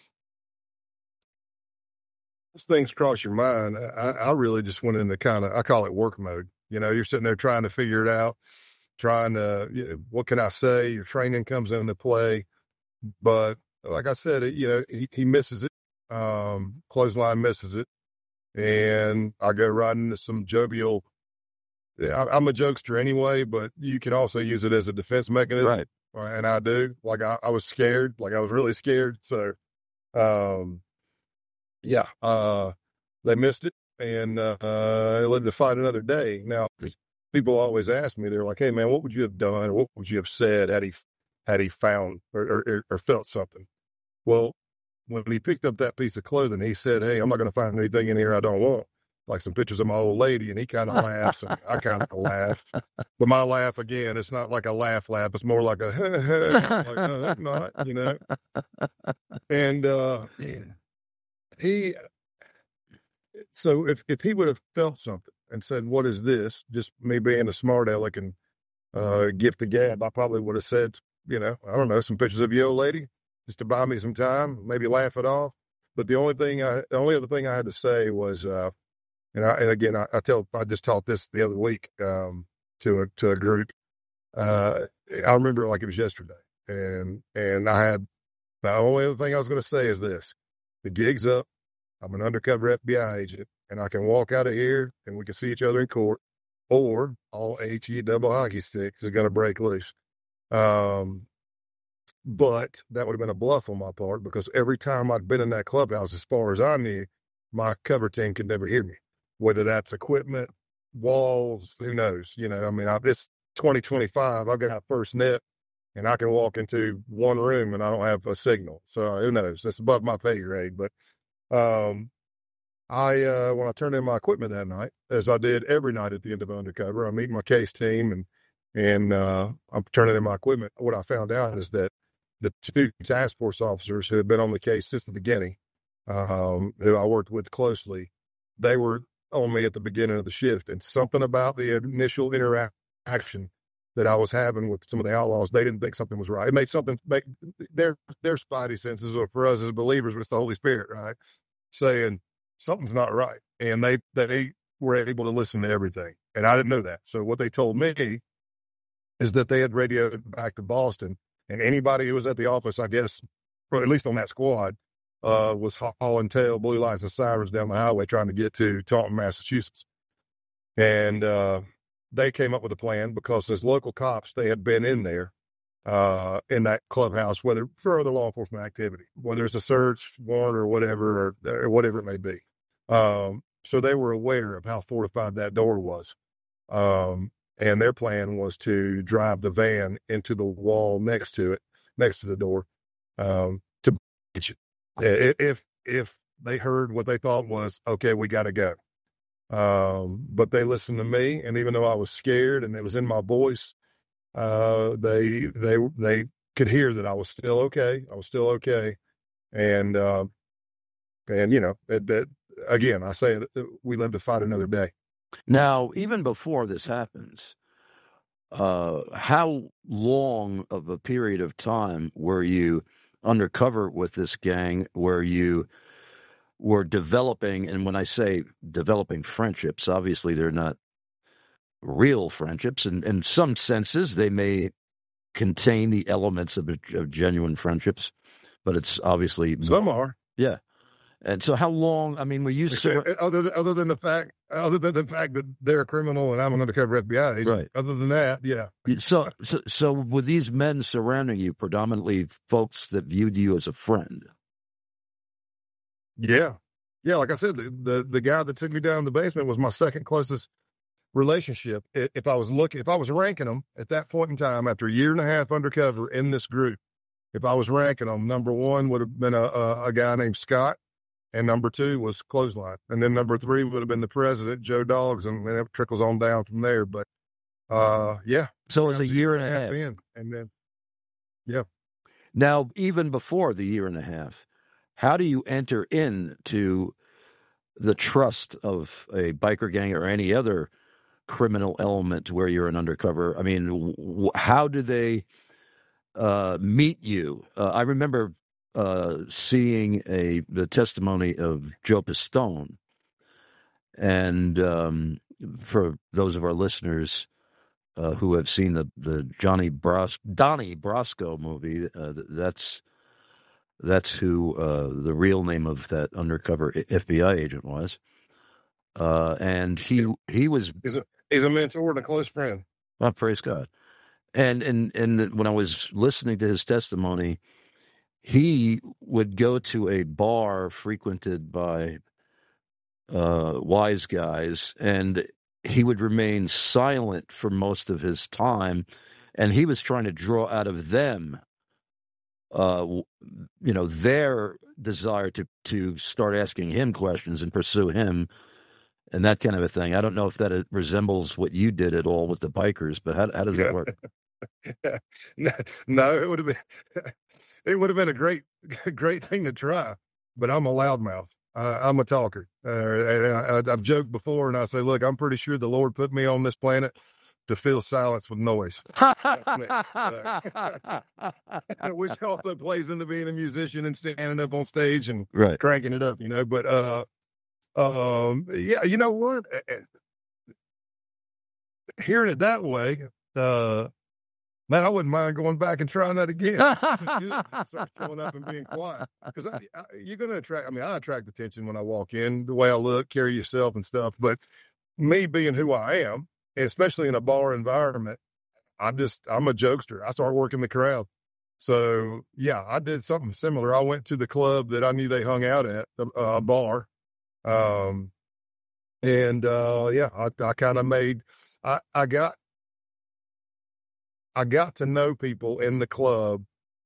Those things cross your mind. I really just went into I call it work mode. You know, you're sitting there trying to figure it out, what can I say? Your training comes into play. But like I said, he misses it. Clothesline misses it. And I go right into some jovial. I'm a jokester anyway, but you can also use it as a defense mechanism. Right. And I do. Like I was scared. Like I was really scared. So, they missed it, and they lived to fight another day. Now, people always ask me, they're like, "Hey, man, what would you have done, or what would you have said had he found or felt something?" Well, when he picked up that piece of clothing, he said, "Hey, I'm not going to find anything in here I don't want, like some pictures of my old lady," and he kind of laughs, and I kind of laugh. But my laugh, again, it's not like a laugh. It's more like a, like, no, that's not, you know. And so if he would have felt something and said, "What is this?" Just me being a smart aleck and gift the gab, I probably would have said, I don't know, some pictures of your old lady, just to buy me some time, maybe laugh it off. But the only other thing I had to say was, I just taught this the other week to a group. I remember it like it was yesterday, and I had the only other thing I was going to say is this: the gig's up. I'm an undercover FBI agent, and I can walk out of here and we can see each other in court, or all HE double hockey sticks are going to break loose. But that would have been a bluff on my part, because every time I'd been in that clubhouse, as far as I knew, my cover team could never hear me. Whether that's equipment, walls, who knows? This 2025, I've got first net, and I can walk into one room and I don't have a signal. So who knows? That's above my pay grade. But when I turned in my equipment that night, as I did every night at the end of Undercover, I meet my case team and I'm turning in my equipment. What I found out is that the two task force officers who had been on the case since the beginning, who I worked with closely, they were on me at the beginning of the shift, and something about the initial interaction interaction that I was having with some of the outlaws, they didn't think something was right. It made their spidey senses, or for us as believers, it's the Holy Spirit, right? Saying something's not right. And they were able to listen to everything. And I didn't know that. So what they told me is that they had radioed back to Boston, and anybody who was at the office, I guess, or at least on that squad, was hauling tail, blue lights and sirens down the highway trying to get to Taunton, Massachusetts. And they came up with a plan because as local cops, they had been in there in that clubhouse, for other law enforcement activity, whether it's a search warrant or whatever it may be. So they were aware of how fortified that door was. And their plan was to drive the van into the wall next to the door, to breach it. If they heard what they thought was, okay, we got to go. But they listened to me, and even though I was scared and it was in my voice, they could hear that I was still okay. I was still okay. And again, I say we live to fight another day. Now, even before this happens, how long of a period of time were you undercover with this gang where you were developing, and when I say developing friendships, obviously they're not real friendships. And in some senses, they may contain the elements of genuine friendships, but it's obviously... Some are. Yeah. And so how long, I mean, were you... Other than the fact that they're a criminal and I'm an undercover FBI agent, right. Other than that, yeah. So were these men surrounding you predominantly folks that viewed you as a friend? Yeah. Yeah, like I said, the guy that took me down in the basement was my second closest relationship. If I was ranking them at that point in time, after a year and a half undercover in this group, if I was ranking them, number one would have been a guy named Scott. And number two was Clothesline. And then number three would have been the president, Joe Dogs, and then it trickles on down from there. But, yeah. So it was a year and a half. In, and then, yeah. Now, even before the year and a half, how do you enter into the trust of a biker gang or any other criminal element where you're an undercover? I mean, how do they meet you? I remember seeing the testimony of Joe Pistone, and for those of our listeners who have seen the Donnie Brasco movie, that's who the real name of that undercover FBI agent was, and he was he's a mentor and a close friend. Well, praise God. And when I was listening to his testimony, he would go to a bar frequented by wise guys, and he would remain silent for most of his time, and he was trying to draw out of them, their desire to start asking him questions and pursue him, and that kind of a thing. I don't know if that resembles what you did at all with the bikers, but how does that work? No, it would have been. It would have been a great thing to try, but I'm a loudmouth. I'm a talker. I've joked before, and I say, look, I'm pretty sure the Lord put me on this planet to fill silence with noise. Which also plays into being a musician and standing up on stage and cranking it up, But, yeah, you know what? Hearing it that way, man, I wouldn't mind going back and trying that again. Start showing up and being quiet. Because you're going to attract, I attract attention when I walk in, the way I look, carry yourself and stuff. But me being who I am, especially in a bar environment, I'm a jokester. I start working the crowd. So, yeah, I did something similar. I went to the club that I knew they hung out at, a bar. I kind of made, I got to know people in the club,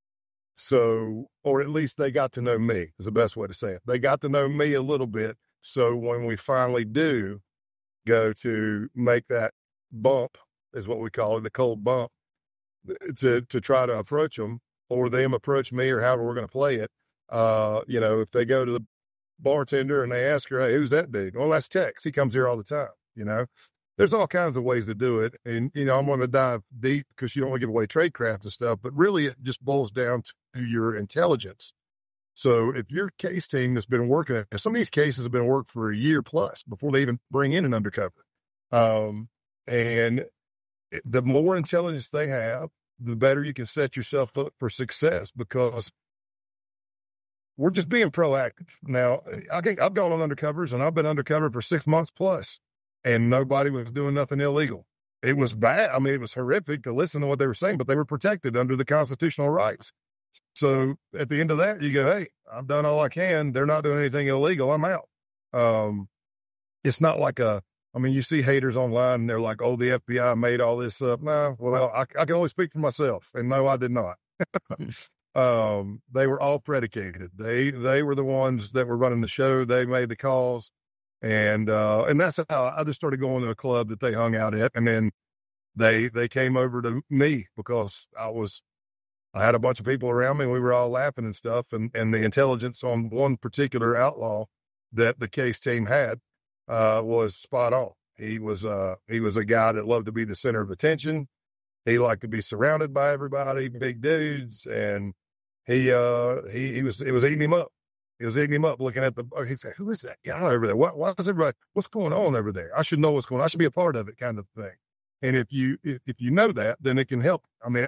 or at least they got to know me is the best way to say it. They got to know me a little bit. So when we finally do go to make that bump, is what we call it, the cold bump, to try to approach them, or them approach me, or however we're going to play it. If they go to the bartender and they ask her, hey, who's that dude? Well, that's Tex. He comes here all the time, there's all kinds of ways to do it. And, I'm going to dive deep because you don't want to give away tradecraft and stuff, but really it just boils down to your intelligence. So if your case team that's been working, some of these cases have been worked for a year plus before they even bring in an undercover. And the more intelligence they have, the better you can set yourself up for success, because we're just being proactive. Now, I've gone on undercovers, and I've been undercover for 6 months plus, and nobody was doing nothing illegal. It was bad. I mean, it was horrific to listen to what they were saying, but they were protected under the constitutional rights. So at the end of that, you go, hey, I've done all I can. They're not doing anything illegal. I'm out. It's not like you see haters online and they're like, oh, the FBI made all this up. No, well, I can only speak for myself. And no, I did not. They were all predicated. They were the ones that were running the show. They made the calls. And that's how I just started going to a club that they hung out at. And then they came over to me because I had a bunch of people around me and we were all laughing and stuff. And the intelligence on one particular outlaw that the case team had, was spot on. He was a guy that loved to be the center of attention. He liked to be surrounded by everybody, big dudes. And it was eating him up. It was eating him up looking at he said, who is that guy over there? Why is everybody, what's going on over there? I should know what's going on. I should be a part of it, kind of thing. And if you know that, then it can help. I mean,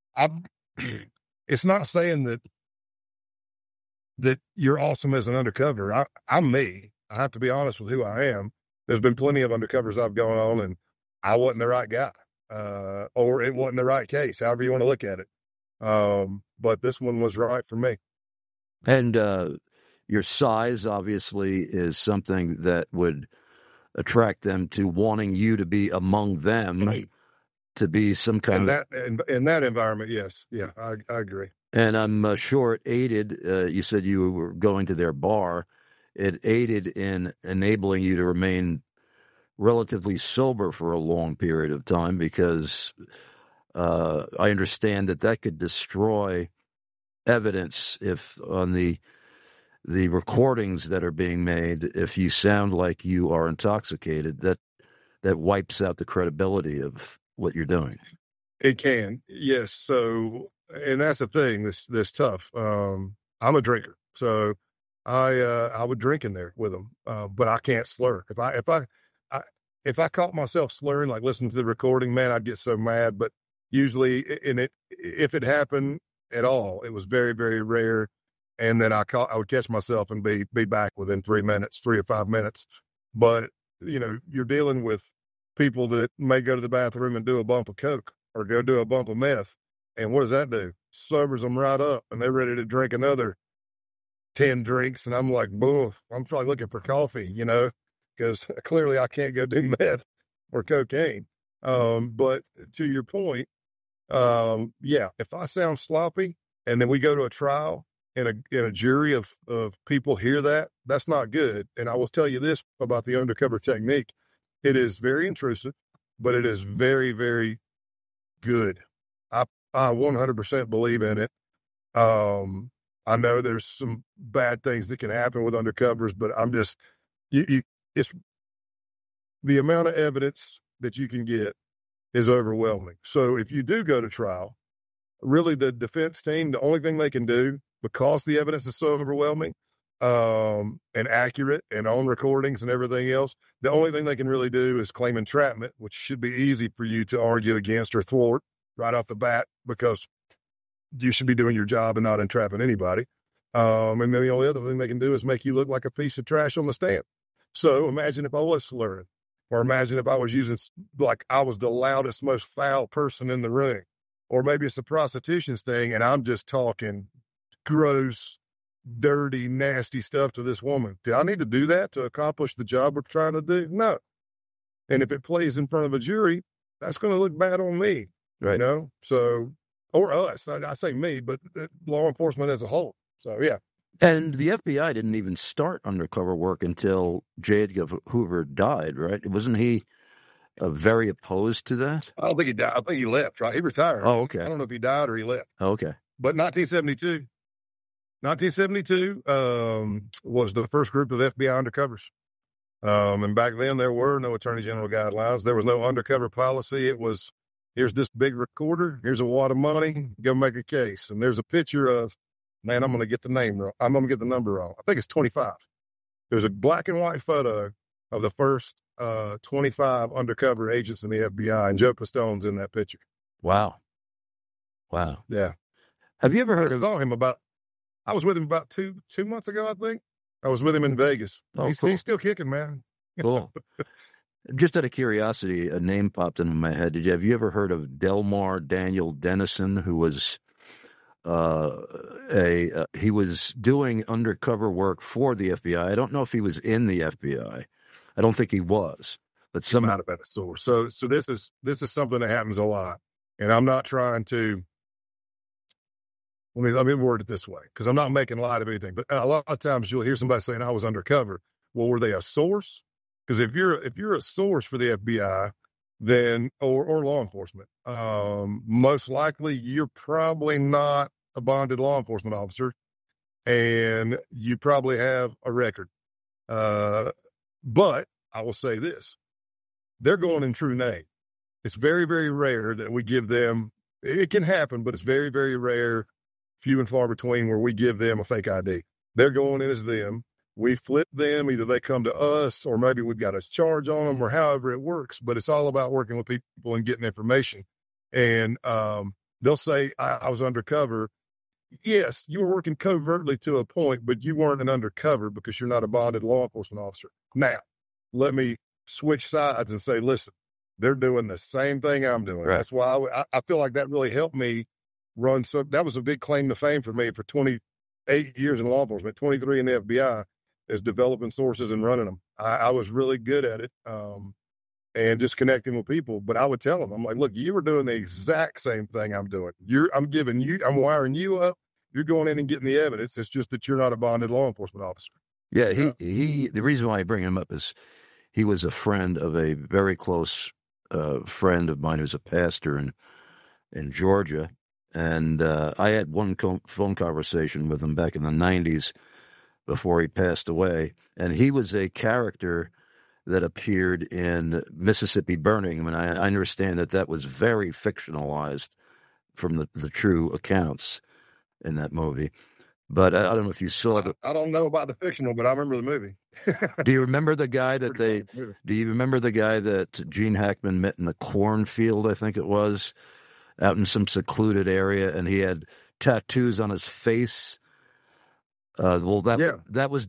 it's not saying that you're awesome as an undercover. I'm me. I have to be honest with who I am. There's been plenty of undercovers I've gone on and I wasn't the right guy, or it wasn't the right case, however you want to look at it. But this one was right for me. And your size obviously is something that would attract them to wanting you to be among them, right, to be some kind of in that environment. Yes. Yeah, I agree. And I'm sure it aided, you said you were going to their bar. It aided in enabling you to remain relatively sober for a long period of time, because I understand that could destroy evidence if on the recordings that are being made, if you sound like you are intoxicated, that wipes out the credibility of what you're doing. It can, yes. So, and that's the thing that's tough. I'm a drinker, so I would drink in there with them, but I can't slur. If I caught myself slurring, like listening to the recording, man, I'd get so mad. But usually, if it happened at all, it was very, very rare. And then I would catch myself and be back within 3 or 5 minutes. But you're dealing with people that may go to the bathroom and do a bump of coke or go do a bump of meth, and what does that do? Sobers them right up, and they're ready to drink another 10 drinks, and I'm like, boom, I'm probably looking for coffee, because clearly I can't go do meth or cocaine. But to your point, if I sound sloppy and then we go to a trial and a jury of people hear that, that's not good. And I will tell you this about the undercover technique. It is very intrusive, but it is very, very good. I 100% believe in it. I know there's some bad things that can happen with undercovers, but I'm just, it's the amount of evidence that you can get is overwhelming. So if you do go to trial, really the defense team, the only thing they can do, because the evidence is so overwhelming, and accurate and on recordings and everything else, the only thing they can really do is claim entrapment, which should be easy for you to argue against or thwart right off the bat, because you should be doing your job and not entrapping anybody. And then the only other thing they can do is make you look like a piece of trash on the stand. So imagine if I was slurring, or imagine if I was using, like I was the loudest, most foul person in the room, or maybe it's a prostitution thing and I'm just talking gross, dirty, nasty stuff to this woman. Do I need to do that to accomplish the job we're trying to do? No. And if it plays in front of a jury, that's going to look bad on me, right? So, or us. I say me, but law enforcement as a whole. So, yeah. And the FBI didn't even start undercover work until J. Edgar Hoover died, right? Wasn't he very opposed to that? I don't think he died. I think he left, right? He retired. Oh, okay. I don't know if he died or he left. Okay. But 1972 was the first group of FBI undercovers. And back then there were no attorney general guidelines. There was no undercover policy. It was, here's this big recorder. Here's a wad of money. Go make a case. And there's a picture of, man, I'm going to get the name wrong. I'm going to get the number wrong. I think it's 25. There's a black and white photo of the first 25 undercover agents in the FBI, and Joe Pistone's in that picture. Wow. Yeah. Have you ever heard of him? I was with him about two months ago, I think. I was with him in Vegas. Oh, cool. He's still kicking, man. Cool. Just out of curiosity, a name popped into my head. Have you ever heard of Delmar Daniel Dennison, who was he was doing undercover work for the FBI? I don't know if he was in the FBI. I don't think he was, but He might have been a source. So this is something that happens a lot, and I'm not trying to. Let me word it this way, because I'm not making light of anything. But a lot of times you'll hear somebody saying, "I was undercover." Well, were they a source? Because if you're a source for the FBI, then or law enforcement, most likely you're probably not a bonded law enforcement officer, and you probably have a record. But I will say this: they're going in true name. It's very, very rare that we give them. It can happen, but it's very, very rare, few and far between, where we give them a fake ID. They're going in as them. We flip them. Either they come to us, or maybe we've got a charge on them, or however it works. But it's all about working with people and getting information. And they'll say, I was undercover. Yes, you were working covertly to a point, but you weren't an undercover because you're not a bonded law enforcement officer. Now, let me switch sides and say, listen, they're doing the same thing I'm doing. Right. That's why I feel like that really helped me run. So that was a big claim to fame for me for 28 years in law enforcement, 23 in the FBI, is developing sources and running them. I was really good at it, and just connecting with people. But I would tell them, I'm like, look, you were doing the exact same thing I'm doing. I'm wiring you up. You're going in and getting the evidence. It's just that you're not a bonded law enforcement officer. Yeah, the reason why I bring him up is he was a friend of a very close friend of mine who's a pastor in Georgia. And I had one phone conversation with him back in the 90s before he passed away. And he was a character that appeared in Mississippi Burning. I mean, I understand that was very fictionalized from the true accounts in that movie. But I don't know if you saw it. I don't know about the fictional, but I remember the movie. Do you remember the guy that Gene Hackman met in the cornfield, I think it was, out in some secluded area, and he had tattoos on his face? That was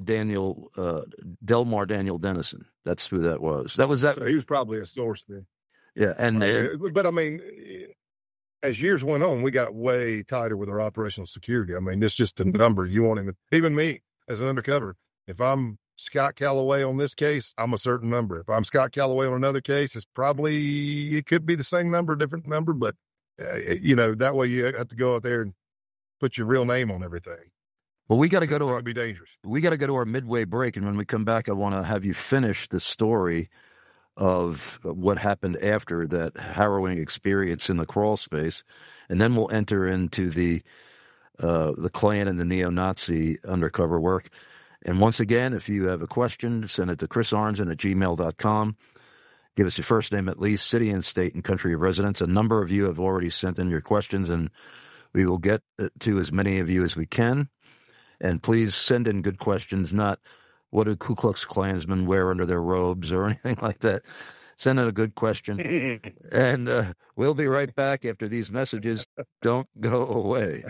Delmar Daniel Dennison. That's who that was. So he was probably a source then. Yeah, but I mean, as years went on, we got way tighter with our operational security. I mean, it's just a number. You won't even me as an undercover. If I'm Scott Calloway on this case, I'm a certain number. If I'm Scott Calloway on another case, it could be the same number, different number, but that way you have to go out there and put your real name on everything. Well, we got to go to It'd be dangerous. We got to go to our midway break, and when we come back, I want to have you finish the story of what happened after that harrowing experience in the crawl space, and then we'll enter into the Klan and the neo-Nazi undercover work. And once again, if you have a question, send it to chrisarnzen@gmail.com. Give us your first name at least, city and state and country of residence. A number of you have already sent in your questions, and we will get to as many of you as we can. And please send in good questions, not what do Ku Klux Klansmen wear under their robes or anything like that. Send in a good question. And we'll be right back after these messages. Don't go away.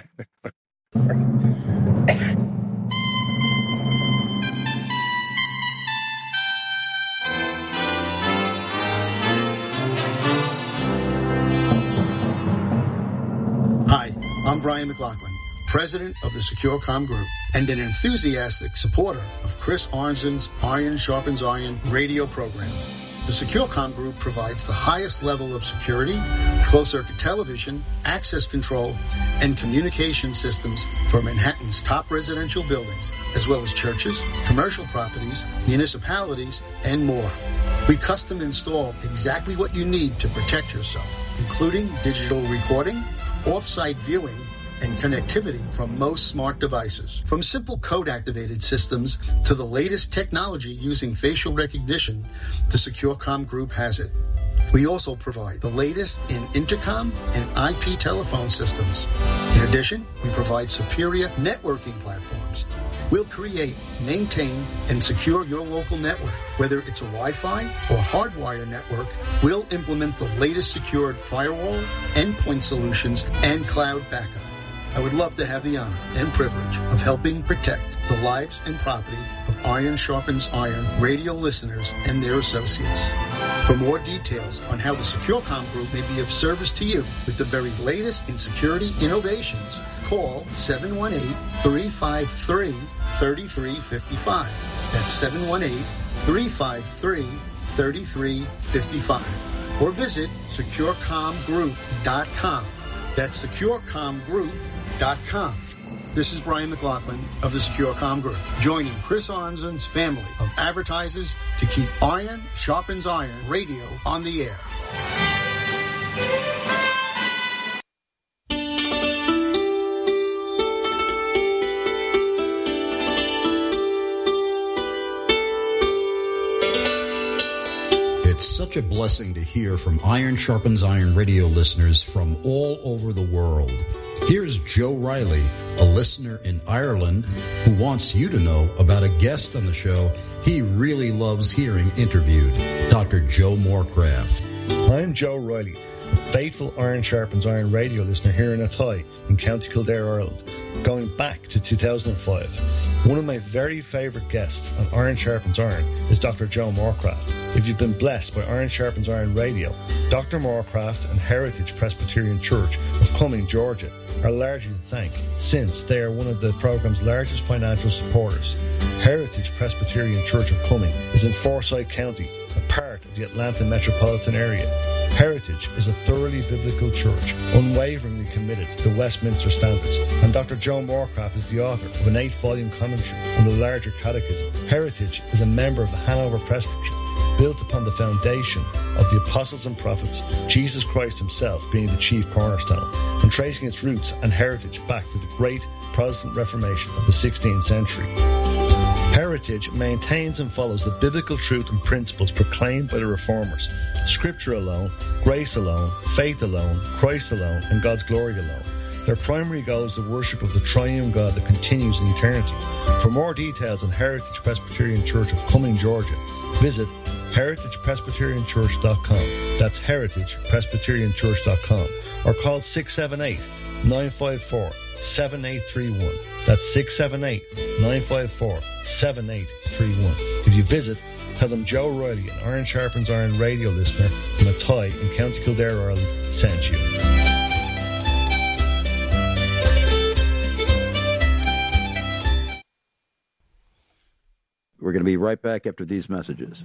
Hi, I'm Brian McLaughlin, president of the SecureCom Group and an enthusiastic supporter of Chris Arnzen's Iron Sharpens Iron radio program. The SecureCom Group provides the highest level of security, closed-circuit television, access control, and communication systems for Manhattan's top residential buildings, as well as churches, commercial properties, municipalities, and more. We custom install exactly what you need to protect yourself, including digital recording, off-site viewing, and connectivity from most smart devices. From simple code-activated systems to the latest technology using facial recognition, the SecureCom Group has it. We also provide the latest in intercom and IP telephone systems. In addition, we provide superior networking platforms. We'll create, maintain, and secure your local network. Whether it's a Wi-Fi or hardwire network, we'll implement the latest secured firewall, endpoint solutions, and cloud backup. I would love to have the honor and privilege of helping protect the lives and property of Iron Sharpens Iron radio listeners and their associates. For more details on how the SecureCom Group may be of service to you with the very latest in security innovations, call 718-353-3355. That's 718-353-3355. Or visit SecureComGroup.com. That's SecureComGroup.com. This is Brian McLaughlin of the SecureCom Group, joining Chris Arnzen's family of advertisers to keep Iron Sharpens Iron radio on the air. It's such a blessing to hear from Iron Sharpens Iron radio listeners from all over the world. Here's Joe Riley, a listener in Ireland, who wants you to know about a guest on the show he really loves hearing interviewed, Dr. Joe Morecraft. I'm Joe Riley, a faithful Iron Sharpens Iron radio listener here in Athy in County Kildare, Ireland, going back to 2005. One of my very favourite guests on Iron Sharpens Iron is Dr. Joe Morecraft. If you've been blessed by Iron Sharpens Iron radio, Dr. Morecraft and Heritage Presbyterian Church of Cumming, Georgia, are largely to thank, since they are one of the program's largest financial supporters. Heritage Presbyterian Church of Cumming is in Forsyth County, a part of the Atlanta metropolitan area. Heritage is a thoroughly biblical church, unwaveringly committed to the Westminster Standards, and Dr. Joe Morecraft is the author of an 8-volume commentary on the larger catechism. Heritage is a member of the Hanover Presbytery, built upon the foundation of the apostles and prophets, Jesus Christ himself being the chief cornerstone, and tracing its roots and heritage back to the great Protestant Reformation of the 16th century. Heritage maintains and follows the biblical truth and principles proclaimed by the Reformers. Scripture alone, grace alone, faith alone, Christ alone, and God's glory alone. Their primary goal is the worship of the triune God that continues in eternity. For more details on Heritage Presbyterian Church of Cumming, Georgia, visit heritagepresbyterianchurch.com. That's heritagepresbyterianchurch.com. Or call 678-954-7831. That's 678-954-7831. If you visit, tell them Joe Riley, an Iron Sharpens Iron radio listener from Athy in County Kildare, Ireland, sent you. We're going to be right back after these messages.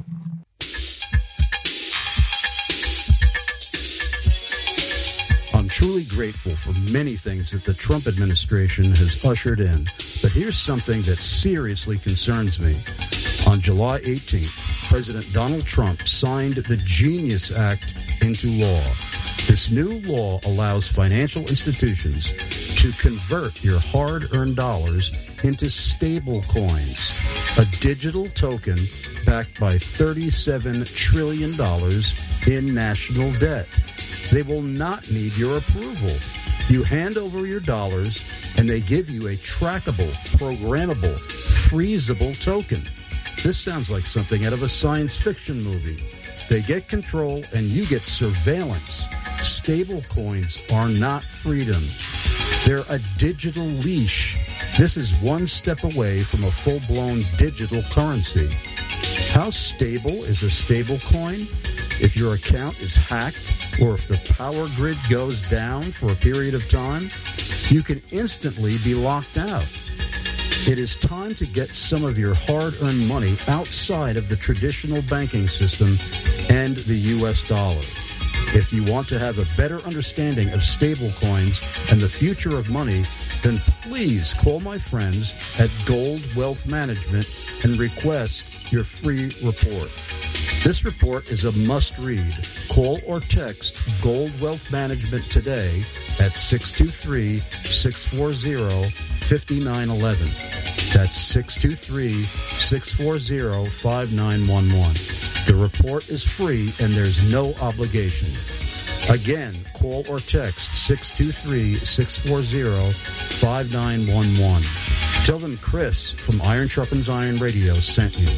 I'm truly grateful for many things that the Trump administration has ushered in, but here's something that seriously concerns me. On July 18th, President Donald Trump signed the Genius Act into law. This new law allows financial institutions to convert your hard-earned dollars into stable coins, a digital token backed by $37 trillion in national debt. They will not need your approval. You hand over your dollars, and they give you a trackable, programmable, freezable token. This sounds like something out of a science fiction movie. They get control, and you get surveillance. Stable coins are not freedom. They're a digital leash. This is one step away from a full-blown digital currency. How stable is a stable coin? If your account is hacked or if the power grid goes down for a period of time, you can instantly be locked out. It is time to get some of your hard-earned money outside of the traditional banking system and the U.S. dollar. If you want to have a better understanding of stablecoins and the future of money, then please call my friends at Gold Wealth Management and request your free report. This report is a must-read. Call or text Gold Wealth Management today at 623-640-5911. That's 623-640-5911. The report is free and there's no obligation. Again, call or text 623-640-5911. Tell them Chris from Iron Sharpens Iron Radio sent you.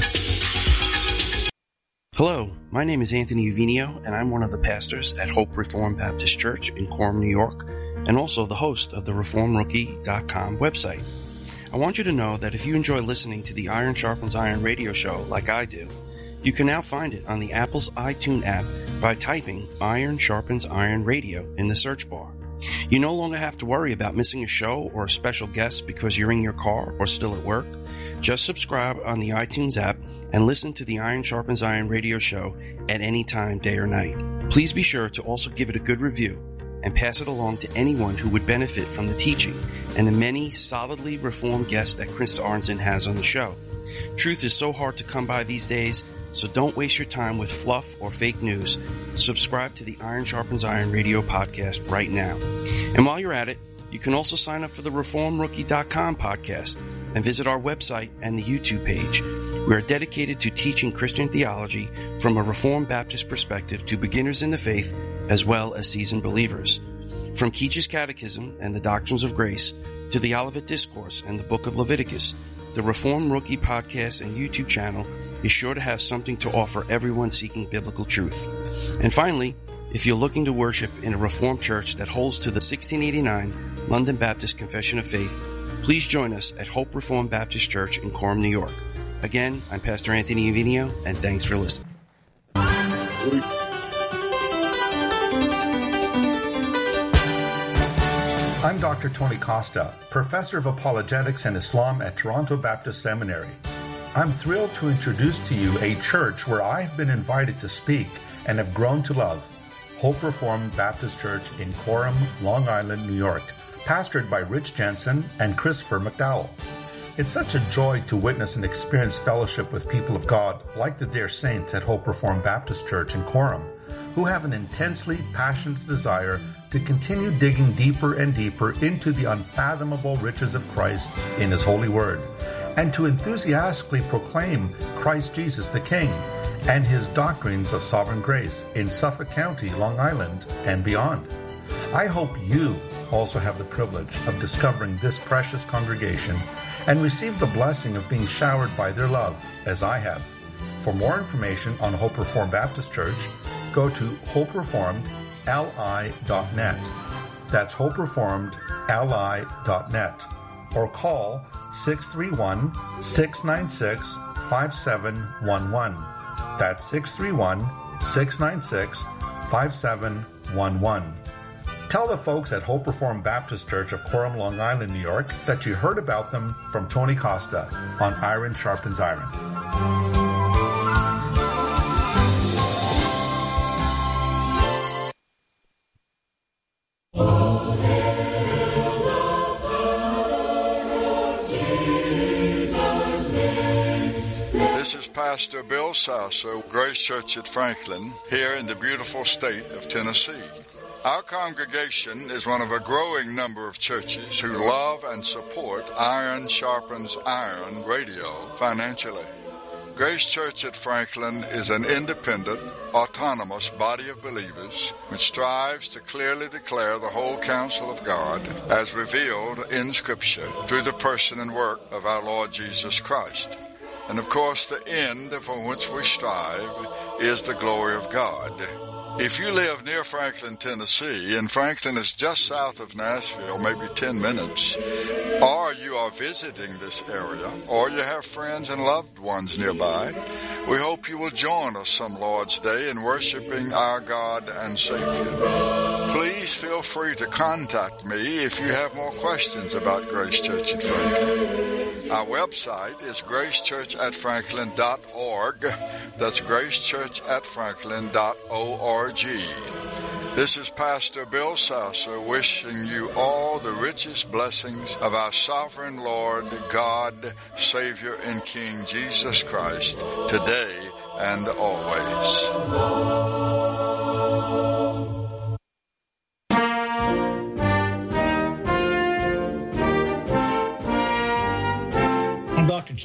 Hello, my name is Anthony Uvinio, and I'm one of the pastors at Hope Reformed Baptist Church in Coram, New York, and also the host of the ReformRookie.com website. I want you to know that if you enjoy listening to the Iron Sharpens Iron radio show like I do, you can now find it on the Apple's iTunes app by typing Iron Sharpens Iron Radio in the search bar. You no longer have to worry about missing a show or a special guest because you're in your car or still at work. Just subscribe on the iTunes app and listen to the Iron Sharpens Iron radio show at any time, day or night. Please be sure to also give it a good review and pass it along to anyone who would benefit from the teaching and the many solidly reformed guests that Chris Arnzen has on the show. Truth is so hard to come by these days, so don't waste your time with fluff or fake news. Subscribe to the Iron Sharpens Iron radio podcast right now. And while you're at it, you can also sign up for the ReformRookie.com podcast and visit our website and the YouTube page. We are dedicated to teaching Christian theology from a Reformed Baptist perspective to beginners in the faith as well as seasoned believers. From Keach's Catechism and the Doctrines of Grace to the Olivet Discourse and the Book of Leviticus, the Reformed Rookie podcast and YouTube channel is sure to have something to offer everyone seeking biblical truth. And finally, if you're looking to worship in a Reformed church that holds to the 1689 London Baptist Confession of Faith, please join us at Hope Reformed Baptist Church in Coram, New York. Again, I'm Pastor Anthony Uvinio, and thanks for listening. I'm Dr. Tony Costa, Professor of Apologetics and Islam at Toronto Baptist Seminary. I'm thrilled to introduce to you a church where I have been invited to speak and have grown to love, Hope Reformed Baptist Church in Coram, Long Island, New York, pastored by Rich Jensen and Christopher McDowell. It's such a joy to witness and experience fellowship with people of God like the dear saints at Hope Reformed Baptist Church in Coram, who have an intensely passionate desire to continue digging deeper and deeper into the unfathomable riches of Christ in His holy word, and to enthusiastically proclaim Christ Jesus the King and His doctrines of sovereign grace in Suffolk County, Long Island, and beyond. I hope you also have the privilege of discovering this precious congregation and receive the blessing of being showered by their love, as I have. For more information on Hope Reformed Baptist Church, go to hopereformedli.net. That's hopereformedli.net. Or call 631-696-5711. That's 631-696-5711. Tell the folks at Hope Reformed Baptist Church of Coram, Long Island, New York, that you heard about them from Tony Costa on Iron Sharpens Iron. This is Pastor Bill Sasser, Grace Church at Franklin, here in the beautiful state of Tennessee. Our congregation is one of a growing number of churches who love and support Iron Sharpens Iron radio financially. Grace Church at Franklin is an independent, autonomous body of believers which strives to clearly declare the whole counsel of God as revealed in Scripture through the person and work of our Lord Jesus Christ. And of course, the end for which we strive is the glory of God. If you live near Franklin, Tennessee, and Franklin is just south of Nashville, maybe 10 minutes, or you are visiting this area, or you have friends and loved ones nearby, we hope you will join us some Lord's Day in worshiping our God and Savior. Please feel free to contact me if you have more questions about Grace Church at Franklin. Our website is gracechurchatfranklin.org. That's gracechurchatfranklin.org. This is Pastor Bill Sasser wishing you all the richest blessings of our sovereign Lord, God, Savior, and King Jesus Christ, today and always.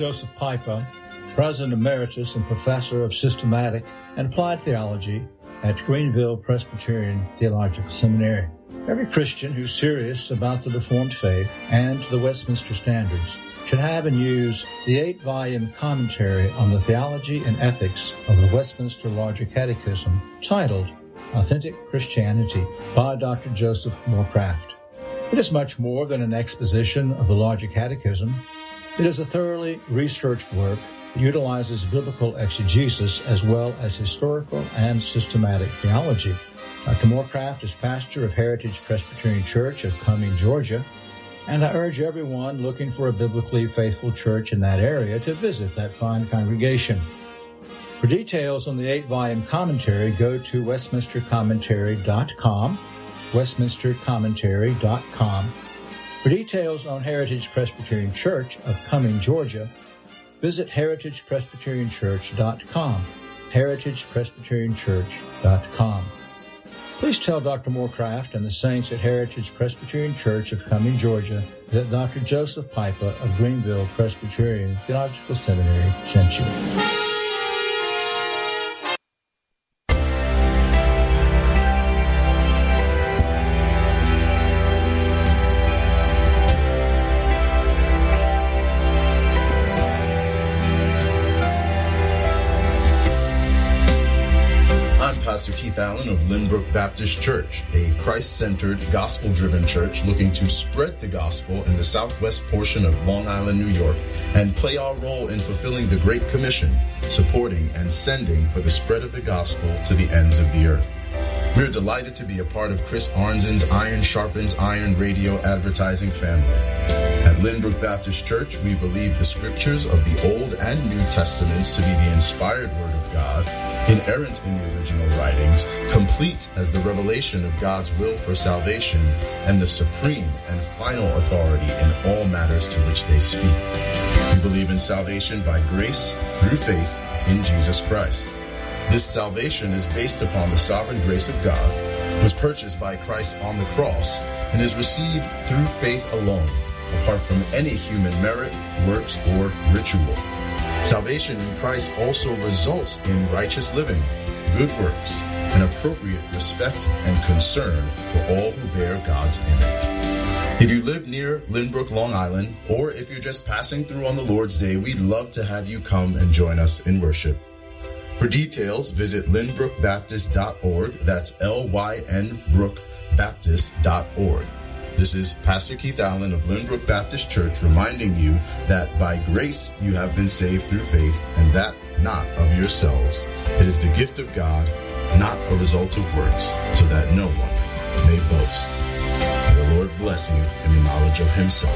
Joseph Pipa, President Emeritus and Professor of Systematic and Applied Theology at Greenville Presbyterian Theological Seminary. Every Christian who's serious about the Reformed faith and the Westminster Standards should have and use the 8-volume commentary on the theology and ethics of the Westminster Larger Catechism titled Authentic Christianity by Dr. Joseph Morecraft. It is much more than an exposition of the Larger Catechism. It is a thoroughly researched work that utilizes biblical exegesis as well as historical and systematic theology. Dr. Morecraft is pastor of Heritage Presbyterian Church of Cumming, Georgia, and I urge everyone looking for a biblically faithful church in that area to visit that fine congregation. For details on the 8-volume commentary, go to westminstercommentary.com, westminstercommentary.com. For details on Heritage Presbyterian Church of Cumming, Georgia, visit heritagepresbyterianchurch.com, heritagepresbyterianchurch.com. Please tell Dr. Morecraft and the saints at Heritage Presbyterian Church of Cumming, Georgia, that Dr. Joseph Pipa of Greenville Presbyterian Theological Seminary sent you. Pastor Keith Allen of Lynbrook Baptist Church, a Christ-centered, gospel-driven church looking to spread the gospel in the southwest portion of Long Island, New York, and play our role in fulfilling the Great Commission, supporting and sending for the spread of the gospel to the ends of the earth. We're delighted to be a part of Chris Arnzen's Iron Sharpens Iron radio advertising family. At Lynbrook Baptist Church, we believe the scriptures of the Old and New Testaments to be the inspired Word of God, inerrant in the original writings, complete as the revelation of God's will for salvation, and the supreme and final authority in all matters to which they speak. We believe in salvation by grace through faith in Jesus Christ. This salvation is based upon the sovereign grace of God, was purchased by Christ on the cross, and is received through faith alone, apart from any human merit, works, or ritual. Salvation in Christ also results in righteous living, good works, and appropriate respect and concern for all who bear God's image. If you live near Lynbrook, Long Island, or if you're just passing through on the Lord's Day, we'd love to have you come and join us in worship. For details, visit lynbrookbaptist.org. That's lynbrookbaptist.org. This is Pastor Keith Allen of Lynbrook Baptist Church reminding you that by grace you have been saved through faith, and that not of yourselves. It is the gift of God, not a result of works, so that no one may boast. May the Lord bless you in the knowledge of Himself.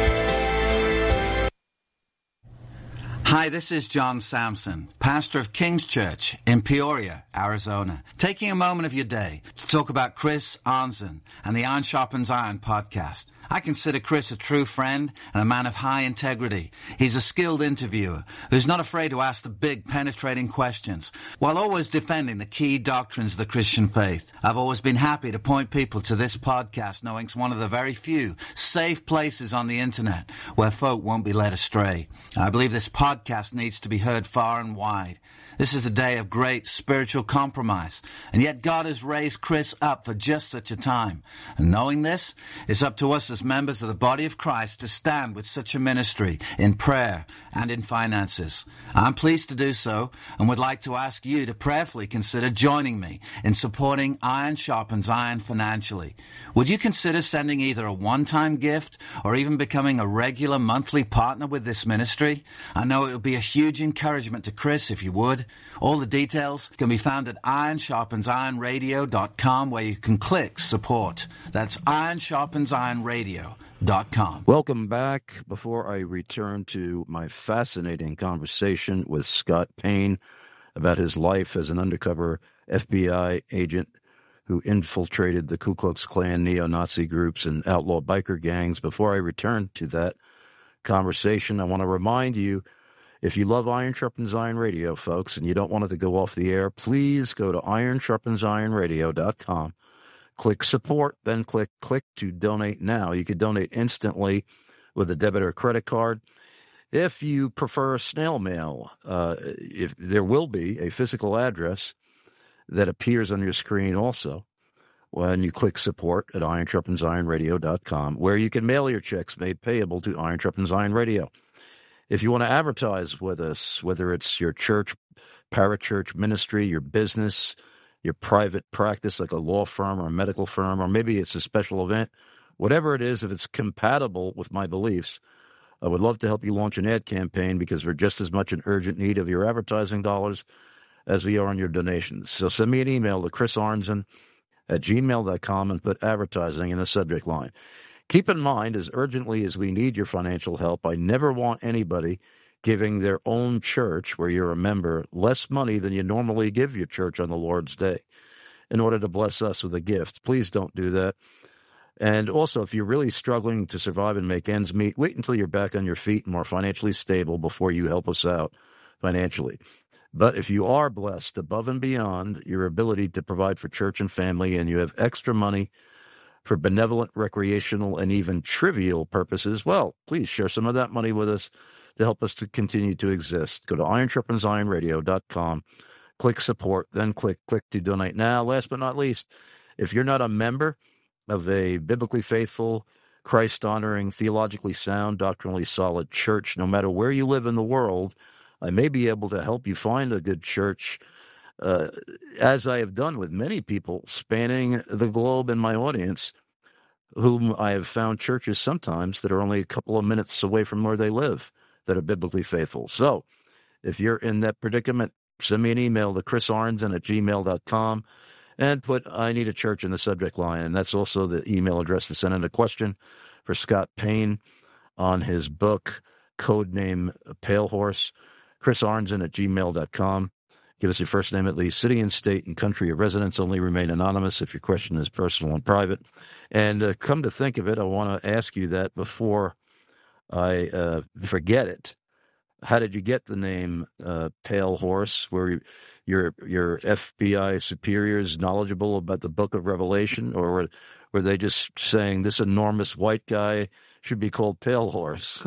Hi, this is John Samson, pastor of King's Church in Peoria, Arizona, taking a moment of your day to talk about Chris Arnzen and the Iron Sharpens Iron podcast. I consider Chris a true friend and a man of high integrity. He's a skilled interviewer who's not afraid to ask the big, penetrating questions while always defending the key doctrines of the Christian faith. I've always been happy to point people to this podcast, knowing it's one of the very few safe places on the internet where folk won't be led astray. I believe this podcast needs to be heard far and wide. This is a day of great spiritual compromise, and yet God has raised Chris up for just such a time. And knowing this, it's up to us as members of the body of Christ to stand with such a ministry in prayer and in finances. I'm pleased to do so, and would like to ask you to prayerfully consider joining me in supporting Iron Sharpens Iron financially. Would you consider sending either a one-time gift or even becoming a regular monthly partner with this ministry? I know it would be a huge encouragement to Chris if you would. All the details can be found at ironsharpensironradio.com, where you can click support. That's ironsharpensironradio.com. Welcome back. Before I return to my fascinating conversation with Scott Payne about his life as an undercover FBI agent who infiltrated the Ku Klux Klan neo-Nazi groups and outlaw biker gangs, before I return to that conversation, I want to remind you, if you love Iron Sharpens Iron Radio, folks, and you don't want it to go off the air, please go to ironsharpensironradio.com. Click support, then click to donate now. You could donate instantly with a debit or credit card. If you prefer snail mail, if there will be a physical address that appears on your screen also when you click support at IronSharpensIronRadio.com, where you can mail your checks made payable to Iron Sharpens Iron Radio. If you want to advertise with us, whether it's your church, parachurch ministry, your business, your private practice like a law firm or a medical firm, or maybe it's a special event, whatever it is, if it's compatible with my beliefs, I would love to help you launch an ad campaign because we're just as much in urgent need of your advertising dollars as we are on your donations. So send me an email to chrisarnson@gmail.com and put advertising in the subject line. Keep in mind, as urgently as we need your financial help, I never want anybody giving their own church, where you're a member, less money than you normally give your church on the Lord's Day in order to bless us with a gift. Please don't do that. And also, if you're really struggling to survive and make ends meet, wait until you're back on your feet and more financially stable before you help us out financially. But if you are blessed above and beyond your ability to provide for church and family, and you have extra money for benevolent, recreational, and even trivial purposes, well, please share some of that money with us to help us to continue to exist. Go to IronSharpensIronRadio.com, click support, then click to donate now. Last but not least, if you're not a member of a biblically faithful, Christ-honoring, theologically sound, doctrinally solid church, no matter where you live in the world, I may be able to help you find a good church, as I have done with many people spanning the globe in my audience, whom I have found churches sometimes that are only a couple of minutes away from where they live that are biblically faithful. So if you're in that predicament, send me an email to chrisarnson@gmail.com and put "I need a church" in the subject line. And that's also the email address to send in a question for Scott Payne on his book, Codename Pale Horse, chrisarnson@gmail.com. Give us your first name at least, city and state and country of residence. Only remain anonymous if your question is personal and private. And come to think of it, I want to ask you that before I forget it. How did you get the name Pale Horse? Were your FBI superiors knowledgeable about the Book of Revelation, or were they just saying this enormous white guy should be called Pale Horse?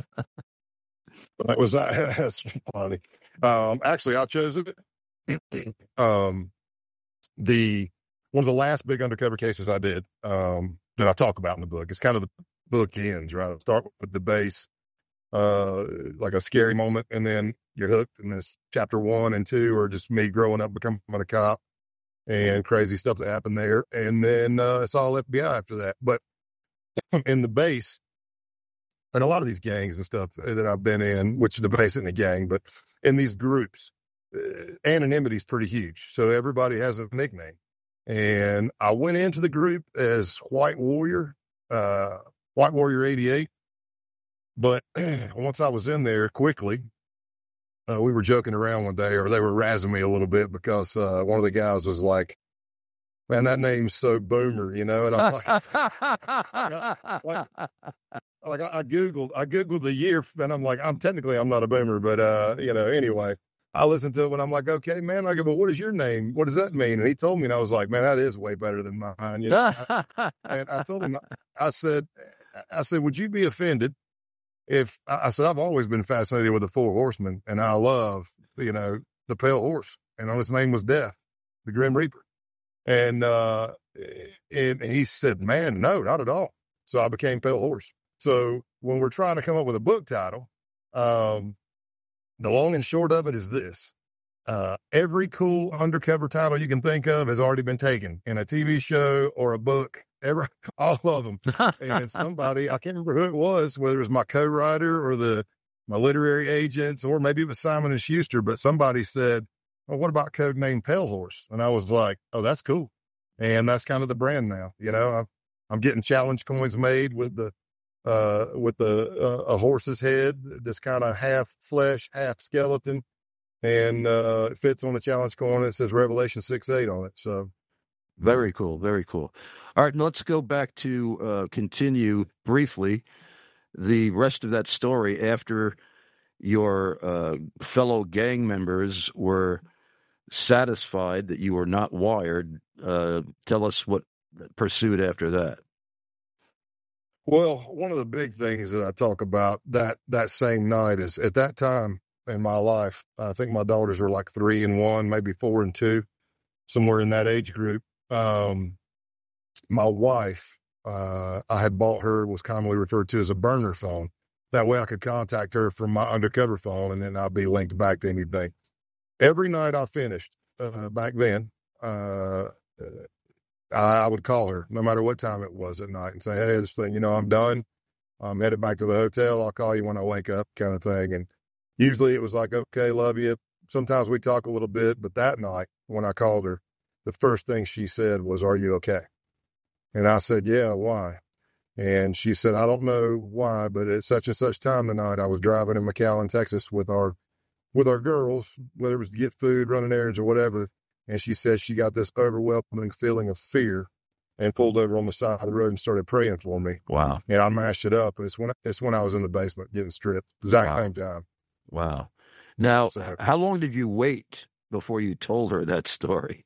That's funny. Actually, I chose it. One of the last big undercover cases I did, that I talk about in the book. It's kind of the book ends, right? I start with the base, like a scary moment, and then you're hooked. And this chapter 1 and 2 are just me growing up, becoming a cop, and crazy stuff that happened there. And then it's all FBI after that. But in the base, and a lot of these gangs and stuff that I've been in, which the base isn't a gang, but in these groups, anonymity is pretty huge. So everybody has a nickname. And I went into the group as White Warrior 88. But once I was in there quickly, we were joking around one day, or they were razzing me a little bit because one of the guys was like, "Man, that name's so boomer," you know? And I'm like, I Googled the year, and I'm like, I'm not a boomer, but, anyway, I listened to it when I'm like, okay, man, I go, "But what is your name? What does that mean?" And he told me, and I was like, "Man, that is way better than mine." You know? And I told him, I said, "Would you be offended if," I said, "I've always been fascinated with the Four Horsemen, and I love, the Pale Horse, and his name was Death, the Grim Reaper." And he said, "Man, no, not at all." So I became Pale Horse. So when we're trying to come up with a book title, the long and short of it is this. Every cool undercover title you can think of has already been taken in a TV show or a book, all of them. And somebody, I can't remember who it was, whether it was my co-writer or my literary agents, or maybe it was Simon & Schuster, but somebody said, "Well, what about Codename Pale Horse?" And I was like, "Oh, that's cool." And that's kind of the brand now. I'm getting challenge coins made with a horse's head, this kind of half flesh, half skeleton. And it fits on the challenge coin. It says Revelation 6:8 on it. So very cool. Very cool. All right. Let's go back to continue briefly the rest of that story after your fellow gang members were satisfied that you were not wired. Tell us what pursued after that. Well, one of the big things that I talk about that same night is at that time in my life, I think my daughters were like 3 and 1, maybe 4 and 2, somewhere in that age group. My wife, I had bought her was commonly referred to as a burner phone. That way I could contact her from my undercover phone, and then I'd be linked back to anything. Every night I finished, back then, I would call her no matter what time it was at night and say, hey, this thing, I'm done. I'm headed back to the hotel. I'll call you when I wake up, kind of thing. And usually it was like, okay, love you. Sometimes we talk a little bit, but that night when I called her, the first thing she said was, are you okay? And I said, yeah, why? And she said, I don't know why, but at such and such time tonight, I was driving in McAllen, Texas with our girls, whether it was to get food, running errands or whatever. And she said she got this overwhelming feeling of fear and pulled over on the side of the road and started praying for me. Wow. And I mashed it up. It's when I was in the basement getting stripped. Exact same time. Wow. Now, how long did you wait before you told her that story?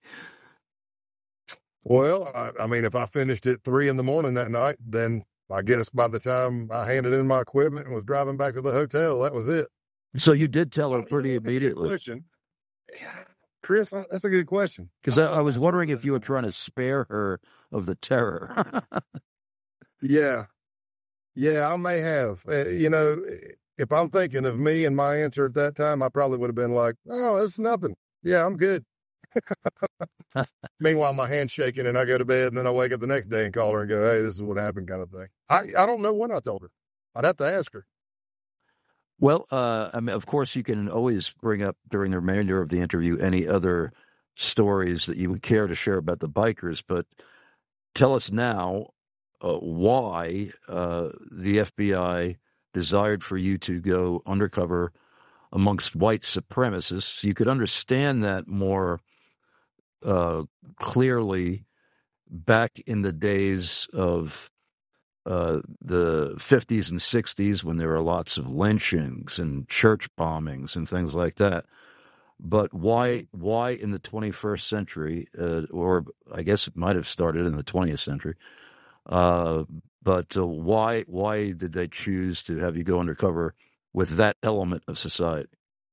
Well, I mean, if I finished at 3 a.m. that night, then I guess by the time I handed in my equipment and was driving back to the hotel, that was it. So you did tell her pretty immediately. Chris, that's a good question. Because I was wondering if you were trying to spare her of the terror. Yeah, I may have. If I'm thinking of me and my answer at that time, I probably would have been like, oh, it's nothing. Yeah, I'm good. Meanwhile, my hand's shaking and I go to bed and then I wake up the next day and call her and go, hey, this is what happened, kind of thing. I don't know when I told her. I'd have to ask her. Well, I mean, of course, you can always bring up during the remainder of the interview any other stories that you would care to share about the bikers, but tell us now why the FBI desired for you to go undercover amongst white supremacists. You could understand that more clearly back in the days of the 50s and 60s when there were lots of lynchings and church bombings and things like that. But why in the 21st century, or I guess it might have started in the 20th century, but why did they choose to have you go undercover with that element of society?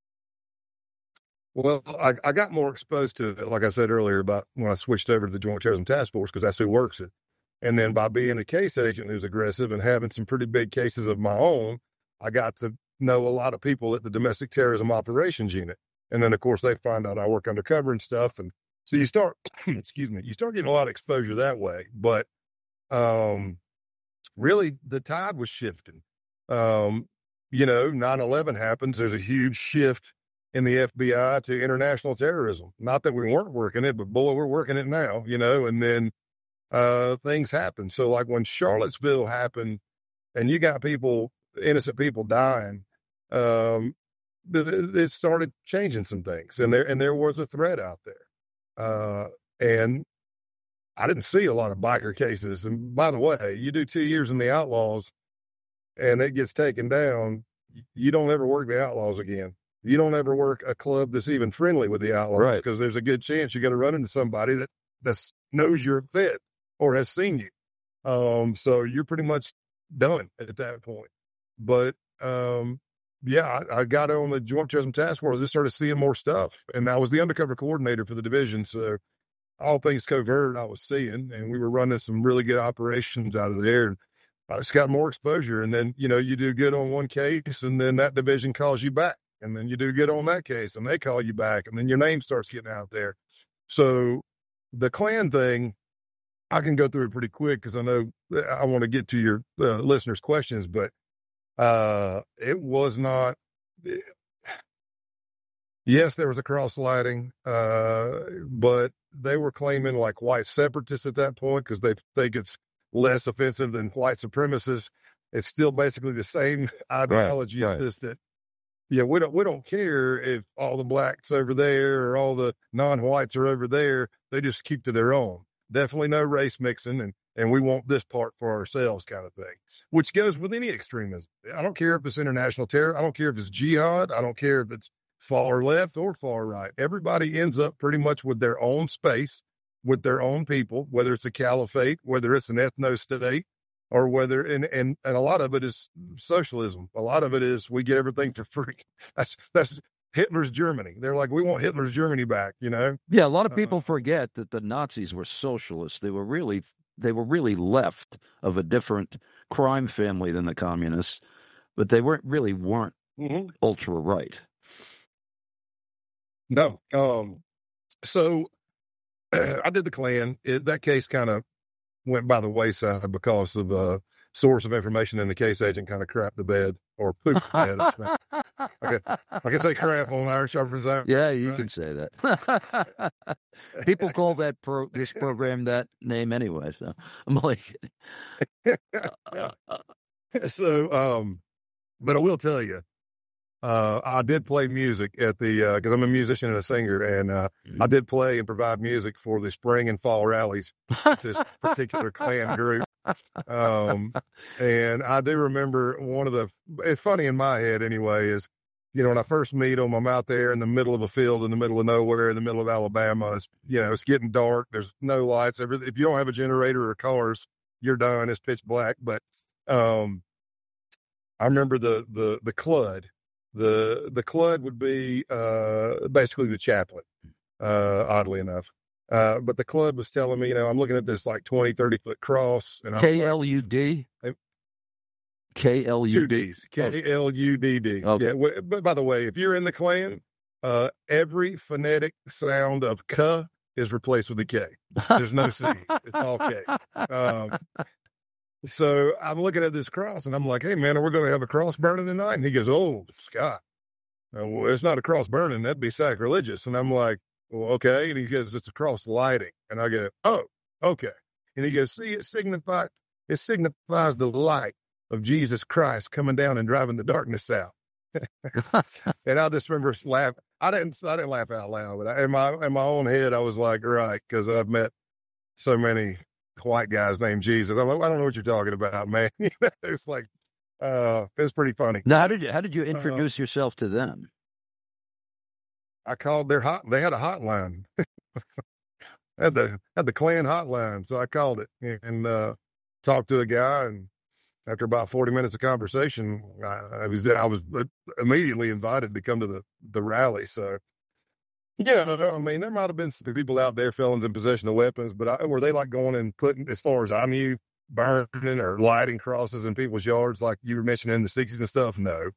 Well, I got more exposed to it, like I said earlier, about when I switched over to the Joint Terrorism Task Force, because that's who works it. And then by being a case agent who's aggressive and having some pretty big cases of my own, I got to know a lot of people at the Domestic Terrorism Operations Unit. And then, of course, they find out I work undercover and stuff. And so you start, you start getting a lot of exposure that way. But really, the tide was shifting. 9/11 happens. There's a huge shift in the FBI to international terrorism. Not that we weren't working it, but boy, we're working it now, and then things happen. So like when Charlottesville happened and you got innocent people dying, it started changing some things, and there was a threat out there. And I didn't see a lot of biker cases. And by the way, you do 2 years in the Outlaws and it gets taken down, you don't ever work the Outlaws again. You don't ever work a club that's even friendly with the Outlaws, because there's a good chance you're going to run into somebody that knows you're fit or has seen you. So you're pretty much done at that point. But I got on the Joint Terrorism Task Force. I just started seeing more stuff, and I was the undercover coordinator for the division. So all things covert I was seeing, and we were running some really good operations out of there. And I just got more exposure. And then, you do good on one case, and then that division calls you back. And then you do good on that case, and they call you back, and then your name starts getting out there. So the Klan thing, I can go through it pretty quick because I know I want to get to your listeners' questions, but it was not. Yes, there was a cross-lighting, but they were claiming like white separatists at that point because they think it's less offensive than white supremacists. It's still basically the same ideology of this that. Yeah, we don't care if all the blacks over there or all the non-whites are over there. They just keep to their own. Definitely no race mixing, and we want this part for ourselves, kind of thing, which goes with any extremism. I don't care if it's international terror. I don't care if it's jihad. I don't care if it's far left or far right. Everybody ends up pretty much with their own space, with their own people, whether it's a caliphate, whether it's an ethno state, or whether, and a lot of it is socialism. A lot of it is we get everything for free. That's Hitler's Germany. They're like, we want Hitler's Germany back, you know? Yeah, a lot of people forget that the Nazis were socialists. They were really left of a different crime family than the communists, but they weren't ultra right. No. So I did the Klan. That case kind of went by the wayside because of a source of information, and the case agent kind of crapped the bed or pooped the bed. I can say crap on Iron Sharpens Iron. Yeah, you can say that. People call this program that name anyway, so I'm like... So, but I will tell you, I did play music at the, because I'm a musician and a singer, and I did play and provide music for the spring and fall rallies with this particular Klan group. And I do remember it's funny in my head anyway, is, you know, when I first meet them, I'm out there in the middle of a field, in the middle of nowhere, in the middle of Alabama. It's, you know, it's getting dark. There's no lights. If you don't have a generator or cars, you're done. It's pitch black. But I remember the CLUD. The CLUD would be basically the chaplain, oddly enough. But the CLUD was telling me, you know, I'm looking at this like 20, 30-foot cross. And KLUD? KLUD? 2 Ds. KLUDD. Okay. Yeah, but by the way, if you're in the Klan, every phonetic sound of K is replaced with a K. There's no C. It's all K. So I'm looking at this cross, and I'm like, hey, man, are we going to have a cross burning tonight? And he goes, oh, Scott, well, it's not a cross burning. That'd be sacrilegious. And I'm like, well, okay. And he goes, it's a cross lighting. And I go, oh, okay. And he goes, see, it signifies the light of Jesus Christ coming down and driving the darkness out. And I just remember laughing. I didn't laugh out loud, but in my own head, I was like, right, because I've met so many white guys named Jesus. I'm like, I don't know what you're talking about, man. It's like, it's pretty funny. Now, how did you introduce yourself to them? I called they had a hotline. had the Klan hotline. So I called it and talked to a guy, and after about 40 minutes of conversation, I was immediately invited to come to the rally. So, yeah, I mean, there might have been some people out there, felons in possession of weapons, but were they like going and putting, as far as I knew, burning or lighting crosses in people's yards like you were mentioning in the 60s and stuff? No.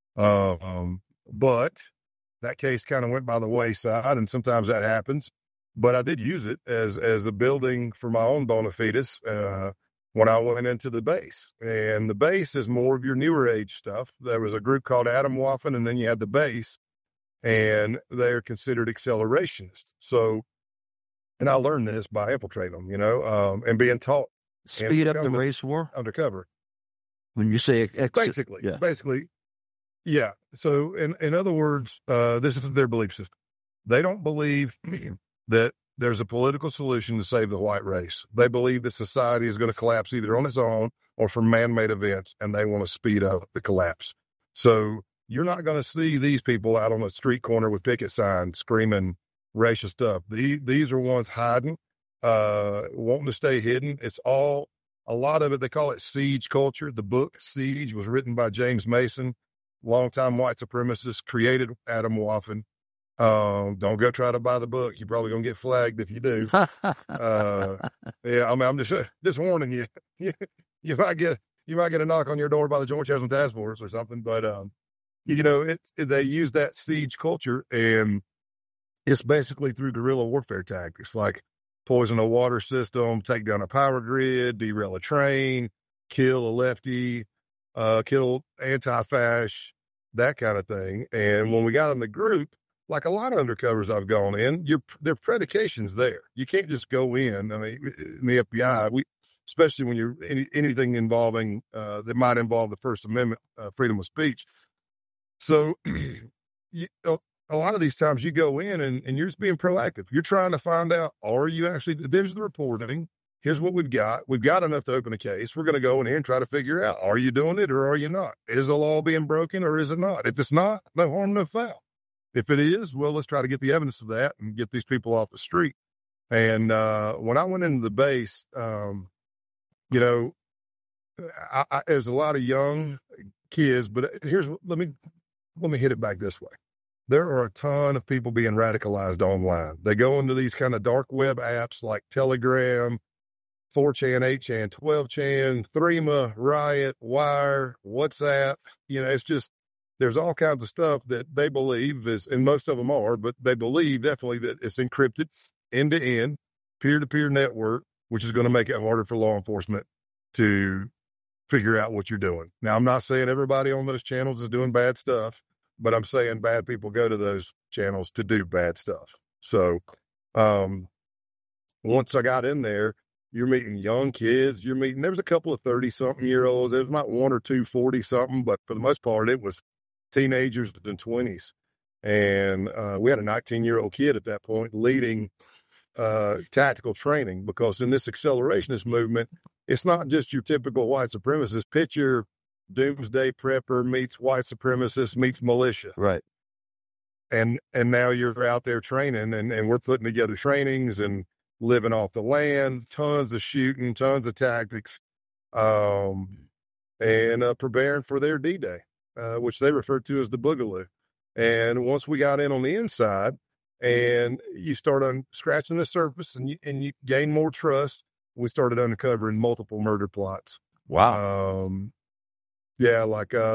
But that case kind of went by the wayside, and sometimes that happens. But I did use it as a building for my own bona fides when I went into the base. And the base is more of your newer age stuff. There was a group called Atomwaffen, and then you had the base, and they're considered accelerationists. So, and I learned this by infiltrating them, you know, and being taught. Speed up the race war? Undercover. When you say... Basically, yeah. So, in other words, this is their belief system. They don't believe that there's a political solution to save the white race. They believe that society is going to collapse either on its own or from man-made events, and they want to speed up the collapse. So you're not going to see these people out on a street corner with picket signs screaming racial stuff. These are ones hiding, wanting to stay hidden. It's all, a lot of it, they call it siege culture. The book Siege was written by James Mason, longtime white supremacist, created Atomwaffen. Don't go try to buy the book. You're probably going to get flagged if you do. Yeah, I mean, I'm just warning you. You might get a knock on your door by the Joint Chosen Task Force or something. But you know, they use that siege culture, and it's basically through guerrilla warfare tactics, like poison a water system, take down a power grid, derail a train, kill a lefty, kill anti-fash, that kind of thing. And when we got in the group, like a lot of undercovers I've gone in, their predication's there. You can't just go in. I mean, in the FBI, especially when you're anything involving that might involve the First Amendment, freedom of speech. So a lot of these times you go in and you're just being proactive. You're trying to find out, are you actually, there's the reporting. Here's what we've got. We've got enough to open a case. We're going to go in here and try to figure out, are you doing it or are you not? Is the law being broken or is it not? If it's not, no harm, no foul. If it is, well, let's try to get the evidence of that and get these people off the street. And when I went into the base, you know, there's a lot of young kids, but let me hit it back this way. There are a ton of people being radicalized online. They go into these kind of dark web apps like Telegram, 4chan, 8chan, 12chan, Threema, Riot, Wire, WhatsApp. It's just, there's all kinds of stuff that they believe is, and most of them are, but they believe definitely that it's encrypted, end-to-end, peer-to-peer network, which is going to make it harder for law enforcement to figure out what you're doing. Now, I'm not saying everybody on those channels is doing bad stuff, but I'm saying bad people go to those channels to do bad stuff. So once I got in there, you're meeting young kids. There was a couple of 30-something-year-olds. There was not one or two 40-something, but for the most part, it was teenagers and 20s. And we had a 19-year-old kid at that point leading tactical training, because in this accelerationist movement, it's not just your typical white supremacist. Picture doomsday prepper meets white supremacist meets militia. Right. And now you're out there training, and we're putting together trainings and living off the land, tons of shooting, tons of tactics, and preparing for their D-Day, which they refer to as the Boogaloo. And once we got in on the inside, and you start scratching the surface, and you gain more trust, we started uncovering multiple murder plots. Wow. They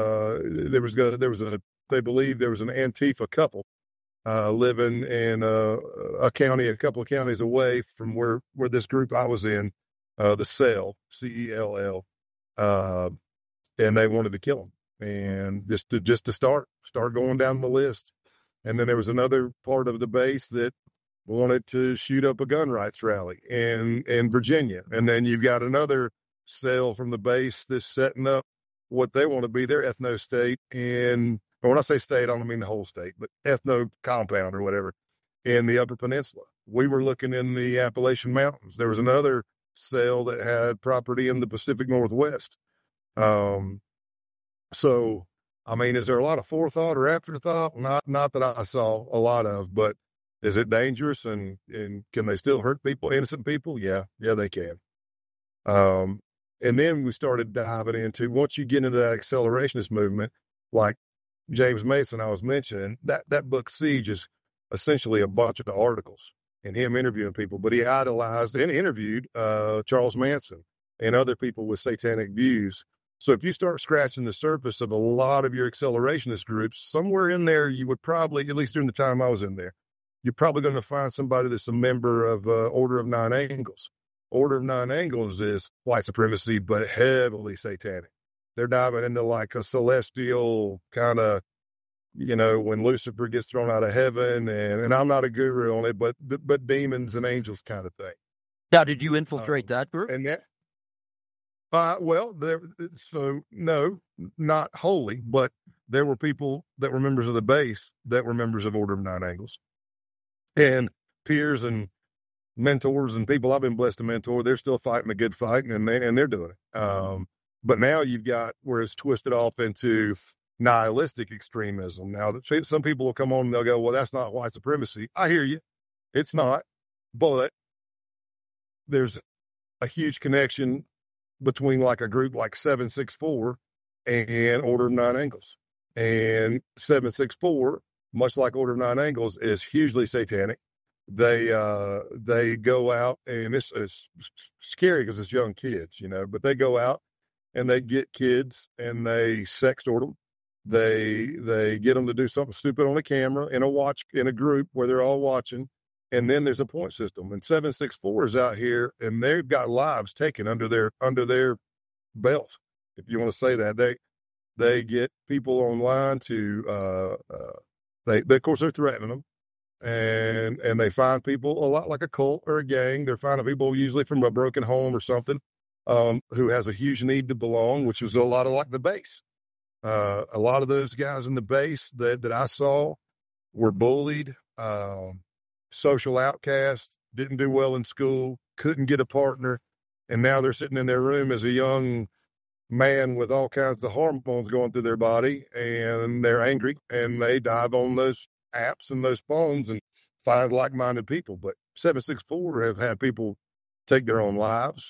believe there was an Antifa couple living in a county, a couple of counties away from where this group I was in, the Cell, CELL, and they wanted to kill them, and just to start going down the list. And then there was another part of the base that wanted to shoot up a gun rights rally in Virginia. And then you've got another cell from the base that's setting up what they want to be their ethno state when I say state, I don't mean the whole state, but ethno compound or whatever in the Upper Peninsula. We were looking in the Appalachian Mountains. There was another cell that had property in the Pacific Northwest. So, I mean, is there a lot of forethought or afterthought? Not that I saw a lot of, but is it dangerous, and can they still hurt people, innocent people? Yeah, they can. And then we started diving into, once you get into that accelerationist movement, like James Mason I was mentioning, that book Siege is essentially a bunch of articles and him interviewing people, but he idolized and interviewed Charles Manson and other people with satanic views. So if you start scratching the surface of a lot of your accelerationist groups, somewhere in there, you would probably, at least during the time I was in there, you're probably going to find somebody that's a member of Order of Nine Angles. Order of Nine Angles is white supremacy, but heavily satanic. They're diving into like a celestial kind of, when Lucifer gets thrown out of heaven, and I'm not a guru on it, but demons and angels kind of thing. Now, did you infiltrate that group? And that, no, not wholly, but there were people that were members of the base that were members of Order of Nine Angles, and peers and mentors and people I've been blessed to mentor. They're still fighting the good fight, and they're doing it. But now you've got where it's twisted off into nihilistic extremism. Now, some people will come on and they'll go, well, that's not white supremacy. I hear you. It's not. But there's a huge connection between like a group like 764 and Order of Nine Angles. And 764, much like Order of Nine Angles, is hugely satanic. They go out, and it's scary because it's young kids, but they go out and they get kids and they sextort them. They get them to do something stupid on the camera in a group where they're all watching. And then there's a point system, and 764 is out here, and they've got lives taken under their belt, if you want to say that. They get people online to of course they're threatening them, and they find people a lot like a cult or a gang. They're finding people usually from a broken home or something, who has a huge need to belong, which was a lot of like the base. A lot of those guys in the base that I saw were bullied, social outcasts, didn't do well in school, couldn't get a partner, and now they're sitting in their room as a young man with all kinds of hormones going through their body, and they're angry, and they dive on those apps and those phones and find like-minded people. But 764 have had people take their own lives.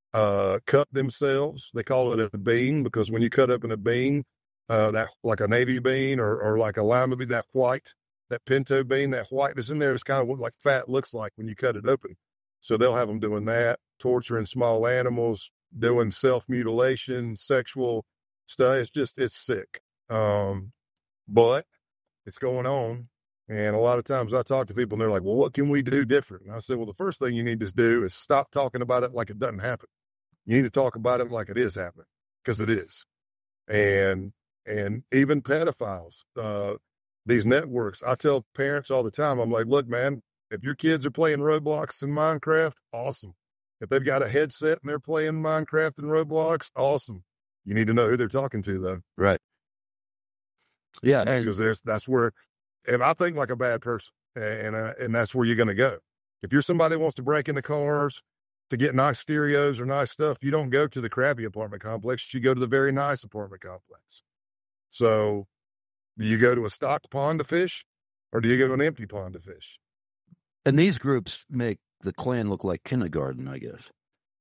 cut themselves. They call it a bean because when you cut up in a bean, that like a navy bean or like a lima bean, that white, that pinto bean, that white that's in there is kind of what like fat looks like when you cut it open. So they'll have them doing that, torturing small animals, doing self-mutilation, sexual stuff. It's sick. But it's going on. And a lot of times I talk to people and they're like, well, what can we do different? And I said, well, the first thing you need to do is stop talking about it like it doesn't happen. You need to talk about it like it is happening, because it is. And even pedophiles, these networks, I tell parents all the time, I'm like, look, man, if your kids are playing Roblox and Minecraft, awesome. If they've got a headset and they're playing Minecraft and Roblox, awesome. You need to know who they're talking to, though. Right. Yeah. Because that's where, if I think like a bad person, and that's where you're going to go. If you're somebody that wants to break into cars to get nice stereos or nice stuff, you don't go to the crappy apartment complex. You go to the very nice apartment complex. So do you go to a stocked pond to fish, or do you go to an empty pond to fish? And these groups make the Klan look like kindergarten, I guess.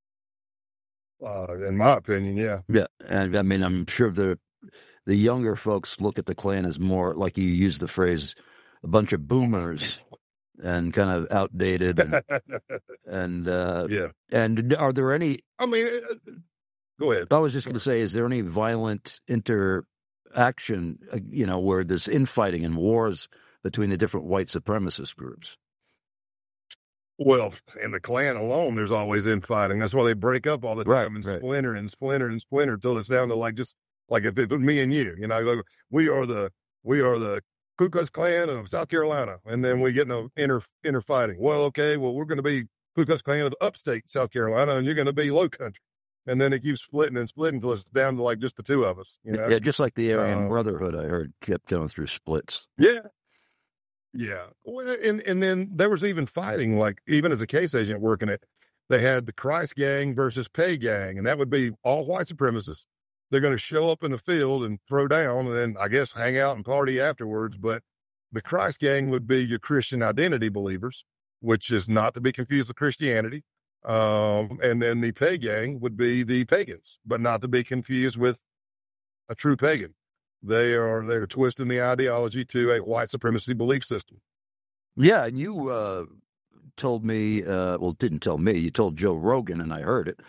In my opinion, yeah. Yeah. And I mean, I'm sure the younger folks look at the Klan as more, like you used the phrase, a bunch of boomers and kind of outdated. And yeah. And are there any? I mean, go ahead. I was just going to say, is there any violent interaction, where there's infighting and wars between the different white supremacist groups? Well, in the Klan alone, there's always infighting. That's why they break up all the time and splinter and splinter and splinter until it's down to like if it was me and you, like we are the Ku Klux Klan of South Carolina, and then we get in inner fighting. Well, okay, we're going to be Ku Klux Klan of upstate South Carolina, and you're going to be Low Country, and then it keeps splitting until it's down to like just the two of us. Yeah, just like the Aryan Brotherhood, I heard kept going through splits. Yeah. Yeah. Well, and then there was even fighting, like even as a case agent working it, they had the Christ gang versus Pay gang, and that would be all white supremacists. They're going to show up in the field and throw down and then I guess hang out and party afterwards. But the Christ gang would be your Christian identity believers, which is not to be confused with Christianity. And then the Pay gang would be the pagans, but not to be confused with a true pagan. They're twisting the ideology to a white supremacy belief system. Yeah, and you told me, didn't tell me, you told Joe Rogan, and I heard it,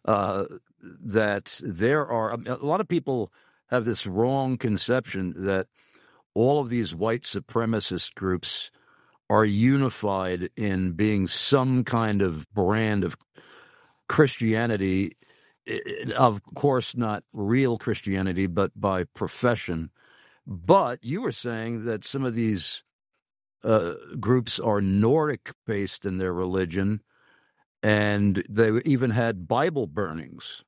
that there are a lot of people have this wrong conception that all of these white supremacist groups are unified in being some kind of brand of Christianity. Of course, not real Christianity, but by profession. But you were saying that some of these groups are Nordic-based in their religion, and they even had Bible burnings.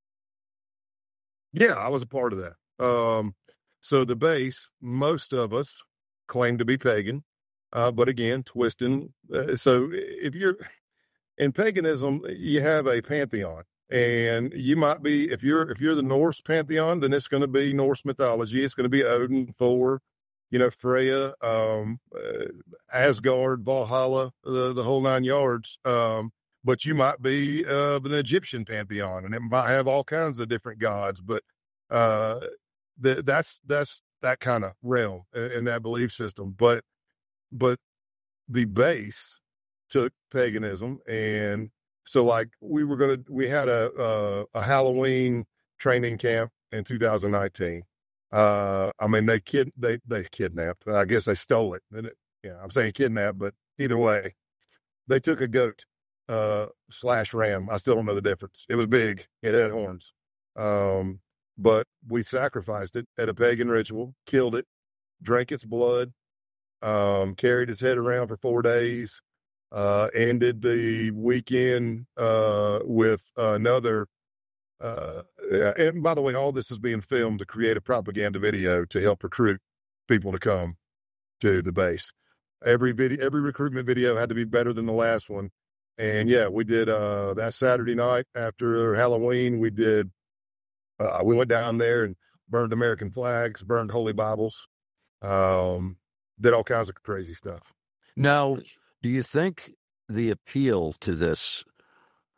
Yeah, I was a part of that. So the base, most of us claim to be pagan, but again, twisting. So if you're in paganism, you have a pantheon. And you might be, if you're the Norse pantheon, then it's going to be Norse mythology. It's going to be Odin, Thor, Freya, Asgard, Valhalla, the whole 9 yards. But you might be an Egyptian pantheon, and it might have all kinds of different gods. But that's that kind of realm in that belief system. But the base took paganism, and so like we had a Halloween training camp in 2019. I mean, they kidnapped. I guess they stole it. I'm saying kidnapped, but either way, they took a goat / ram. I still don't know the difference. It was big. It had horns. But we sacrificed it at a pagan ritual, killed it, drank its blood, carried its head around for 4 days. Ended the weekend with another. And by the way, all this is being filmed to create a propaganda video to help recruit people to come to the base. Every recruitment video had to be better than the last one. And yeah, we did that Saturday night after Halloween. We went down there and burned American flags, burned holy Bibles, did all kinds of crazy stuff. Now, do you think the appeal to this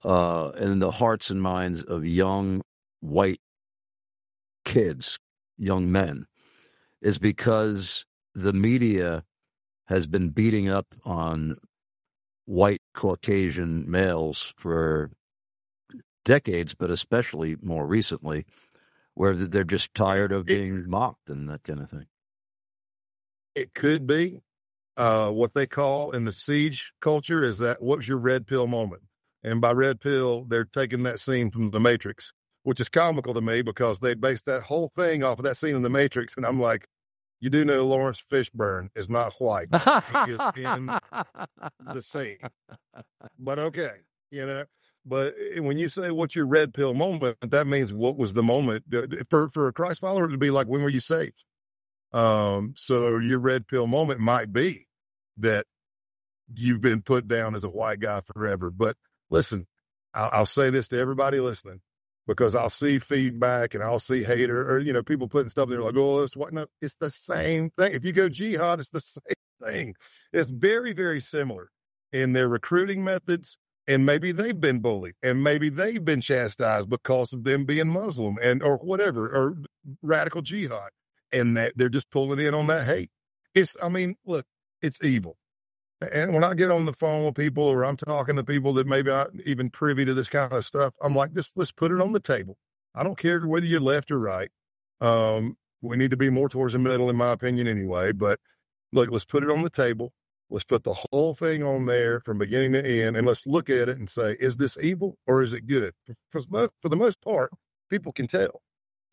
in the hearts and minds of young white kids, young men, is because the media has been beating up on white Caucasian males for decades, but especially more recently, where they're just tired of being mocked and that kind of thing. It could be. What they call in the siege culture is that what was your red pill moment? And by red pill, they're taking that scene from The Matrix, which is comical to me because they based that whole thing off of that scene in The Matrix. And I'm like, you do know Lawrence Fishburne is not white. He is in the scene. But okay, But when you say what's your red pill moment, that means what was the moment. For a Christ follower, it would be like, when were you saved? So your red pill moment might be that you've been put down as a white guy forever. But listen, I'll say this to everybody listening, because I'll see feedback and I'll see hater or, people putting stuff there like, oh, it's what? No, it's the same thing. If you go jihad, it's the same thing. It's very, very similar in their recruiting methods. And maybe they've been bullied and maybe they've been chastised because of them being Muslim or whatever, or radical jihad. And that they're just pulling in on that hate. Look, it's evil. And when I get on the phone with people or I'm talking to people that maybe not even privy to this kind of stuff, I'm like, let's put it on the table. I don't care whether you're left or right. We need to be more towards the middle, in my opinion, anyway. But look, let's put it on the table. Let's put the whole thing on there from beginning to end, and let's look at it and say, is this evil or is it good? For the most part, people can tell.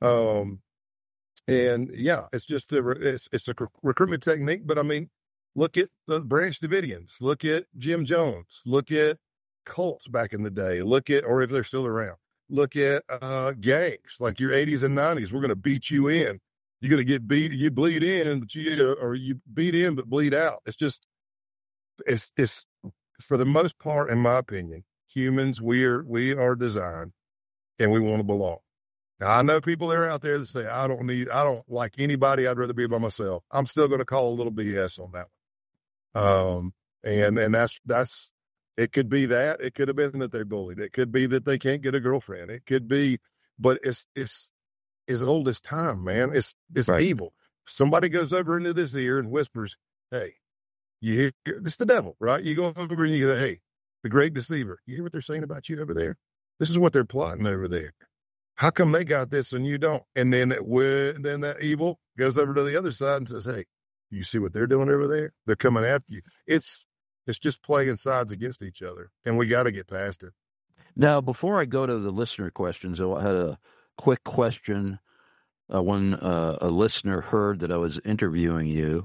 And yeah, it's just it's a recruitment technique. But look at the Branch Davidians. Look at Jim Jones. Look at cults back in the day. Or if they're still around, look at gangs like your 80s and 90s. We're going to beat you in. You're going to get beat. You bleed in, but you beat in but bleed out. It's just it's for the most part, in my opinion, humans we are designed and we want to belong. Now, I know people that are out there that say, I don't like anybody. I'd rather be by myself. I'm still going to call a little BS on that one. And that's, it could be that. It could have been that they're bullied. It could be that they can't get a girlfriend. It could be, but it's as old as time, man. It's right. Evil. Somebody goes over into this ear and whispers, hey, you hear, it's the devil, right? You go over and you go, hey, the great deceiver. You hear what they're saying about you over there? This is what they're plotting over there. How come they got this and you don't? And then that evil goes over to the other side and says, hey, you see what they're doing over there? They're coming after you. It's just playing sides against each other, and we got to get past it. Now, before I go to the listener questions, I had a quick question. When a listener heard that I was interviewing you,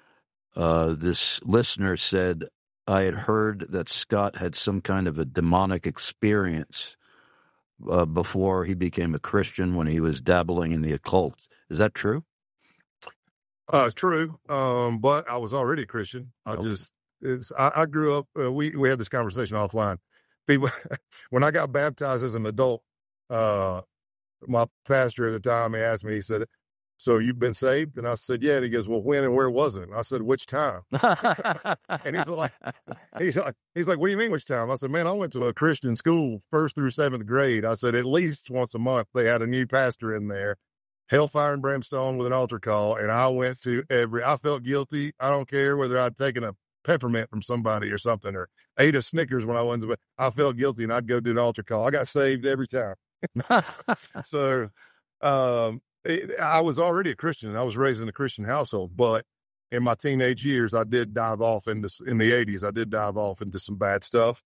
this listener said, I had heard that Scott had some kind of a demonic experience before he became a Christian when he was dabbling in the occult. Is that true? It's true. But I was already a Christian. I grew up, we had this conversation offline. People, when I got baptized as an adult, my pastor at the time, he asked me, he said, so you've been saved? And I said, yeah. And he goes, well, when and where was it? And I said, which time? And he's like, what do you mean, which time? I said, man, I went to a Christian school 1st through 7th grade. I said, at least once a month, they had a new pastor in there, hellfire and brimstone with an altar call. And I went to I felt guilty. I don't care whether I'd taken a peppermint from somebody or something, or ate a Snickers when I wasn't, but I felt guilty and I'd go do an altar call. I got saved every time. So, I was already a Christian. I was raised in a Christian household, but in my teenage years, I did dive off in the 80s. I did dive off into some bad stuff.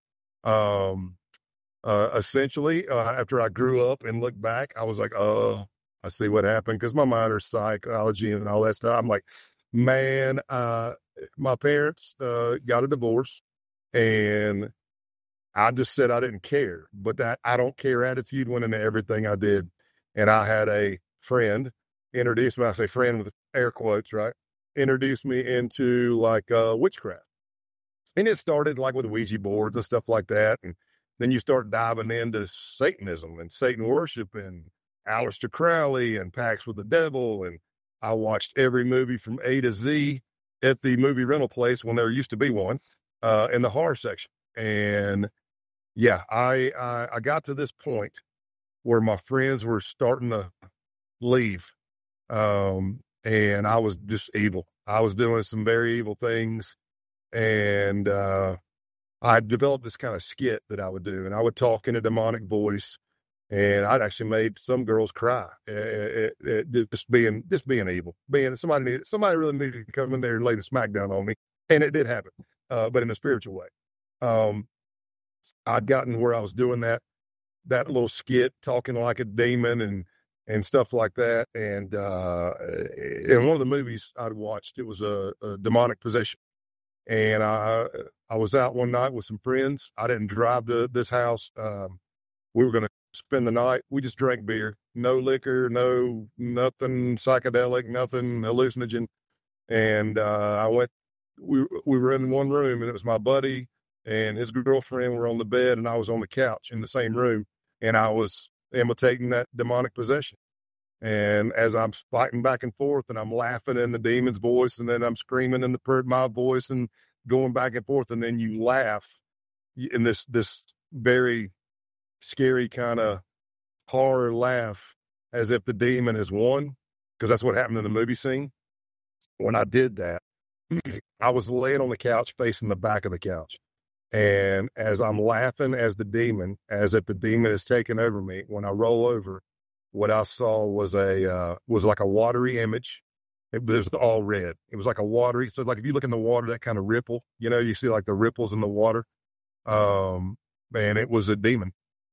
Essentially, after I grew up and looked back, I was like, oh, I see what happened. Cause my minor's psychology and all that stuff. I'm like, man, my parents, got a divorce and I just said I didn't care, but that I don't care attitude went into everything I did. And I had a friend introduced me, I say friend with air quotes, right? Introduced me into witchcraft. And it started like with Ouija boards and stuff like that. And then you start diving into Satanism and Satan worship and Aleister Crowley and Pacts with the Devil. And I watched every movie from A to Z at the movie rental place when there used to be one, in the horror section. And yeah, I got to this point where my friends were starting to leave. And I was just evil. I was doing some very evil things. And, I developed this kind of skit that I would do, and I would talk in a demonic voice, and I'd actually made some girls cry. Just being evil, somebody really needed to come in there and lay the smack down on me. And it did happen. But in a spiritual way. I'd gotten where I was doing that little skit, talking like a demon and stuff like that. And in one of the movies I'd watched, it was a demonic possession. And I was out one night with some friends. I didn't drive to this house. We were going to spend the night. We just drank beer, no liquor, nothing psychedelic, nothing hallucinogen. And we were in one room, and it was my buddy and his girlfriend were on the bed, and I was on the couch in the same room, and I was imitating that demonic possession. And as I'm fighting back and forth, and I'm laughing in the demon's voice, and then I'm screaming in my voice and going back and forth, and then you laugh in this very scary kind of horror laugh, as if the demon has won, because that's what happened in the movie scene. When I did that, I was laying on the couch facing the back of the couch. And as I'm laughing as if the demon is taking over me, when I roll over, what I saw was like a watery image. It was all red. It was like a watery. So like if you look in the water, that kind of ripple, you see like the ripples in the water. And it was a demon,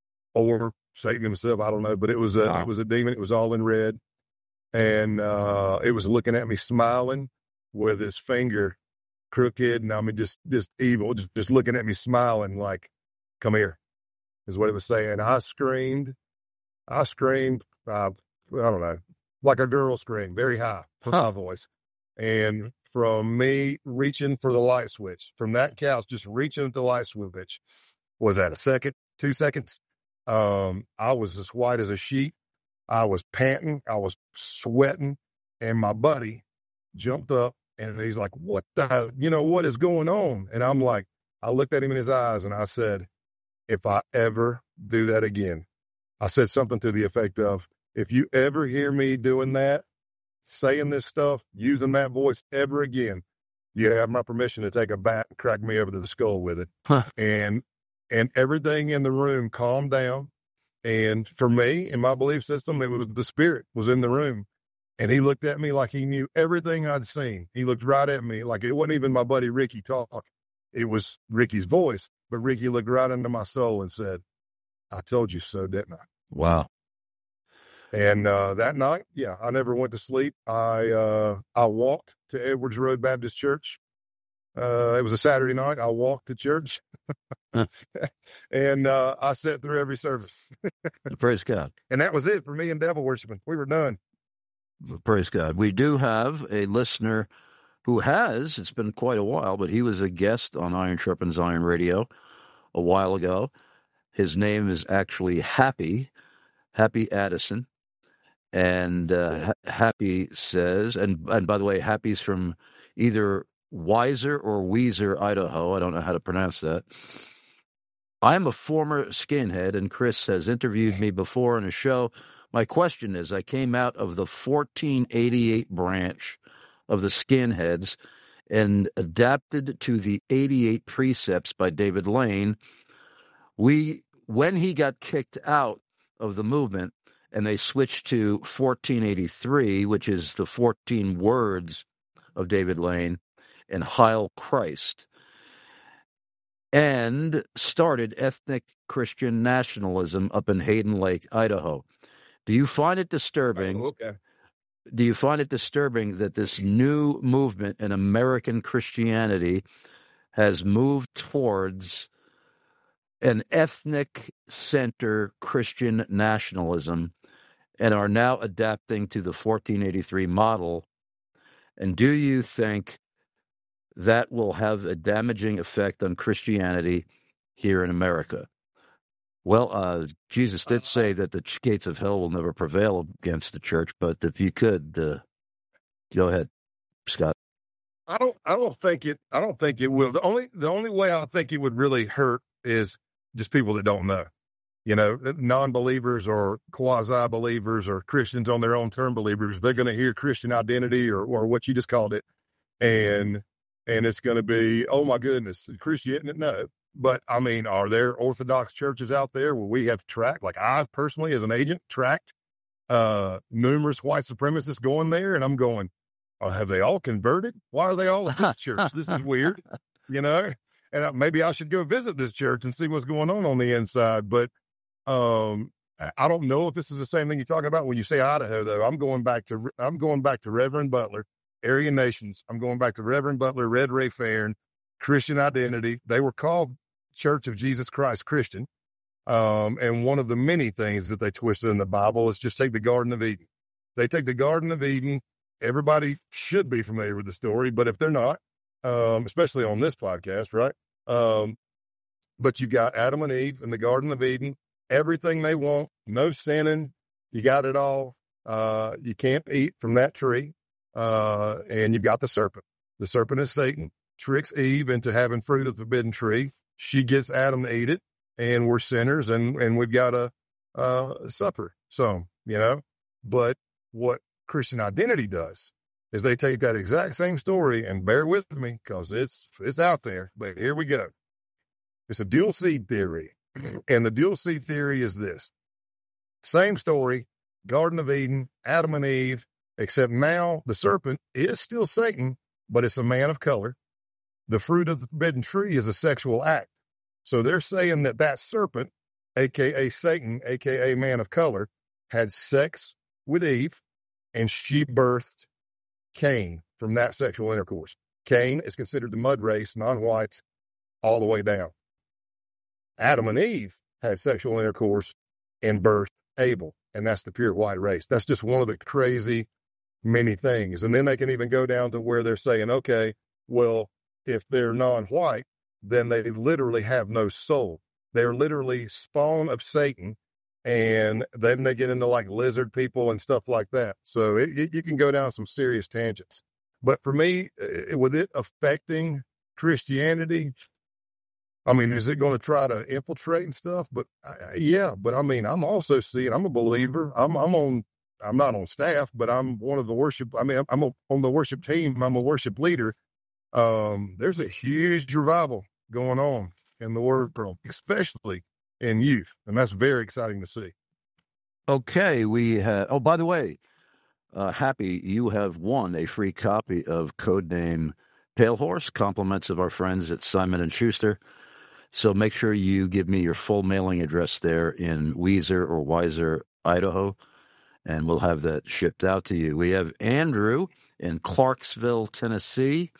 or Satan himself. I don't know, but it was a demon. It was all in red. And it was looking at me, smiling with his finger crooked, and I mean just evil, just looking at me, smiling like, "Come here," is what it was saying. I screamed. I don't know, like a girl scream, very high voice. And from me reaching for the light switch, from that couch, just reaching at the light switch, was that a second, 2 seconds? I was as white as a sheet. I was panting. I was sweating. And my buddy jumped up, and he's like, "What is going on?" And I'm like, I looked at him in his eyes, and I said, "If I ever do that again," I said something to the effect of, "If you ever hear me doing that, saying this stuff, using that voice ever again, you have my permission to take a bat and crack me over the skull with it." Huh. And everything in the room calmed down. And for me, in my belief system, it was the spirit was in the room. And he looked at me like he knew everything I'd seen. He looked right at me like it wasn't even my buddy Ricky talk. It was Ricky's voice. But Ricky looked right into my soul and said, "I told you so, didn't I?" Wow. And that night, I never went to sleep. I walked to Edwards Road Baptist Church. It was a Saturday night. I walked to church. And I sat through every service. Praise God. And that was it for me and devil worshiping. We were done. Praise God. We do have a listener who it's been quite a while, but he was a guest on Iron Sharpens Iron Radio a while ago. His name is actually Happy Addison. And Happy says, and by the way, Happy's from either Weiser or Weiser, Idaho. I don't know how to pronounce that. "I'm a former skinhead, and Chris has interviewed me before on a show. My question is, I came out of the 1488 branch of the skinheads and adapted to the 88 precepts by David Lane. When he got kicked out of the movement and they switched to 1483, which is the 14 words of David Lane and Heil Christ, and started ethnic Christian nationalism up in Hayden Lake, Idaho. Do you find it disturbing? Oh, okay. Do you find it disturbing that this new movement in American Christianity has moved towards an ethnic center Christian nationalism and are now adapting to the 1483 model? And do you think that will have a damaging effect on Christianity here in America? Well, Jesus did say that the gates of hell will never prevail against the church, but if you could, go ahead, Scott. I don't think it will. The only way I think it would really hurt is just people that don't know. You know, non-believers or quasi-believers or Christians on their own term believers, they're going to hear Christian identity or what you just called it. And it's going to be, oh my goodness, Christianity. No, but I mean, are there Orthodox churches out there where we have tracked, like I personally as an agent tracked, numerous white supremacists going there? And I'm going, oh, have they all converted? Why are they all at this church? This is weird, you know? And maybe I should go visit this church and see what's going on the inside. But I don't know if this is the same thing you're talking about when you say Idaho, though. I'm going back to Reverend Butler, Aryan Nations. I'm going back to Reverend Butler, Red Ray Farron, Christian Identity. They were called Church of Jesus Christ Christian. And one of the many things that they twisted in the Bible is just take the Garden of Eden. They take the Garden of Eden. Everybody should be familiar with the story, but if they're not, especially on this podcast, right? But you got Adam and Eve in the Garden of Eden. Everything they want, no sinning. You got it all. You can't eat from that tree. And you've got the serpent. The serpent is Satan, tricks Eve into having fruit of the forbidden tree. She gets Adam to eat it, and we're sinners, and we've got to suffer some, you know. But what Christian Identity does is they take that exact same story, and bear with me because it's out there, but here we go. It's a dual seed theory. And the dual seed theory is this. Same story, Garden of Eden, Adam and Eve, except now the serpent is still Satan, but it's a man of color. The fruit of the forbidden tree is a sexual act. So they're saying that serpent, a.k.a. Satan, a.k.a. man of color, had sex with Eve, and she birthed Cain from that sexual intercourse. Cain is considered the mud race, non-whites, all the way down. Adam and Eve had sexual intercourse and birthed Abel, and that's the pure white race. That's just one of the crazy many things. And then they can even go down to where they're saying, okay, well, if they're non-white, then they literally have no soul. They're literally spawn of Satan, and then they get into like lizard people and stuff like that. So you can go down some serious tangents. But for me, with it affecting Christianity, I mean, is it going to try to infiltrate and stuff? But yeah, but I mean, I'm also seeing, I'm a believer. I'm not on staff, but I'm one of the worship. I mean, I'm on the worship team. I'm a worship leader. There's a huge revival going on in the word world, especially in youth. And that's very exciting to see. Okay. We have, oh, by the way, Happy, you have won a free copy of Codename Pale Horse, compliments of our friends at Simon & Schuster. So make sure you give me your full mailing address there in Weiser or Weiser, Idaho, and we'll have that shipped out to you. We have Andrew in Clarksville, Tennessee,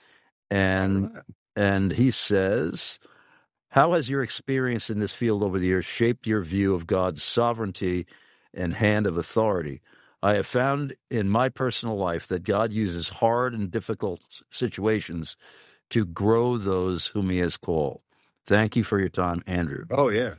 and he says, how has your experience in this field over the years shaped your view of God's sovereignty and hand of authority? I have found in my personal life that God uses hard and difficult situations to grow those whom he has called. Thank you for your time, Andrew. Oh, yeah.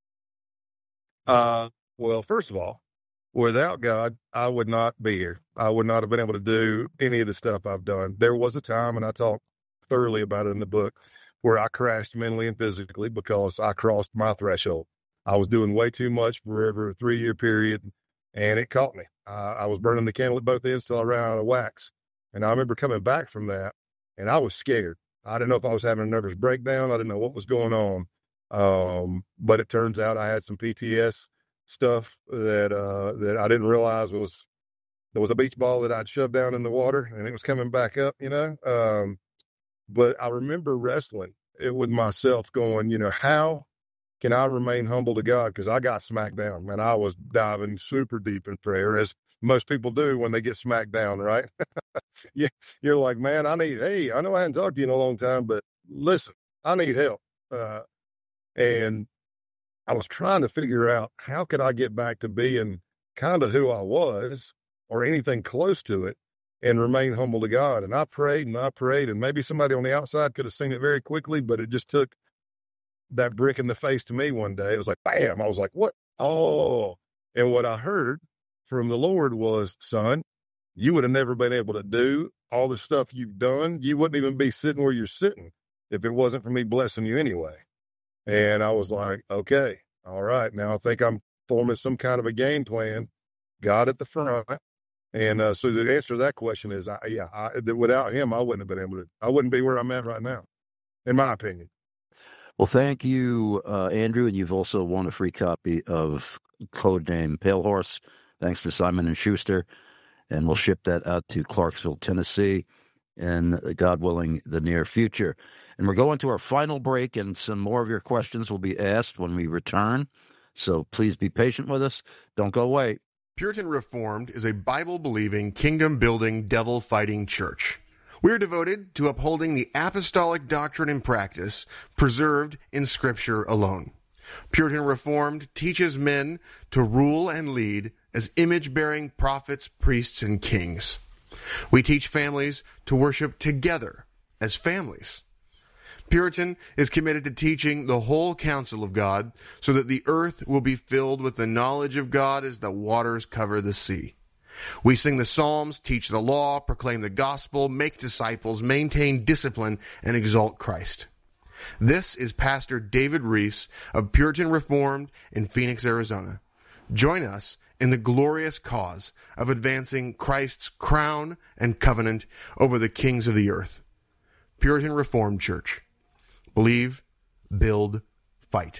Well, first of all, without God, I would not be here. I would not have been able to do any of the stuff I've done. There was a time, and I talk thoroughly about it in the book, where I crashed mentally and physically because I crossed my threshold. I was doing way too much for over a 3-year period, and it caught me. I was burning the candle at both ends till I ran out of wax. And I remember coming back from that, and I was scared. I didn't know if I was having a nervous breakdown. I didn't know what was going on. But it turns out I had some PTS stuff that I didn't realize there was a beach ball that I'd shoved down in the water, and it was coming back up, you know. But I remember wrestling it with myself going, you know, how can I remain humble to God? Because I got smacked down, and I was diving super deep in prayer, as most people do when they get smacked down, right? You're like, man, I know I hadn't talked to you in a long time, but listen, I need help. And I was trying to figure out how could I get back to being kind of who I was or anything close to it and remain humble to God. And I prayed, and maybe somebody on the outside could have seen it very quickly, but it just took that brick in the face to me one day. It was like, bam. I was like, what? Oh, and what I heard from the Lord was, son, you would have never been able to do all the stuff you've done. You wouldn't even be sitting where you're sitting if it wasn't for me blessing you anyway. And I was like, okay, all right, now I think I'm forming some kind of a game plan, God at the front. And so the answer to that question is, without him, I wouldn't have been able to, I wouldn't be where I'm at right now, in my opinion. Well, thank you, Andrew, and you've also won a free copy of Codename Pale Horse, thanks to Simon & Schuster, and we'll ship that out to Clarksville, Tennessee, in, God willing, the near future. And we're going to our final break, and some more of your questions will be asked when we return, so please be patient with us. Don't go away. Puritan Reformed is a Bible-believing, kingdom-building, devil-fighting church. We are devoted to upholding the apostolic doctrine and practice preserved in Scripture alone. Puritan Reformed teaches men to rule and lead as image-bearing prophets, priests, and kings. We teach families to worship together as families. Puritan is committed to teaching the whole counsel of God so that the earth will be filled with the knowledge of God as the waters cover the sea. We sing the Psalms, teach the law, proclaim the gospel, make disciples, maintain discipline, and exalt Christ. This is Pastor David Reese of Puritan Reformed in Phoenix, Arizona. Join us in the glorious cause of advancing Christ's crown and covenant over the kings of the earth. Puritan Reformed Church. Believe, build, fight.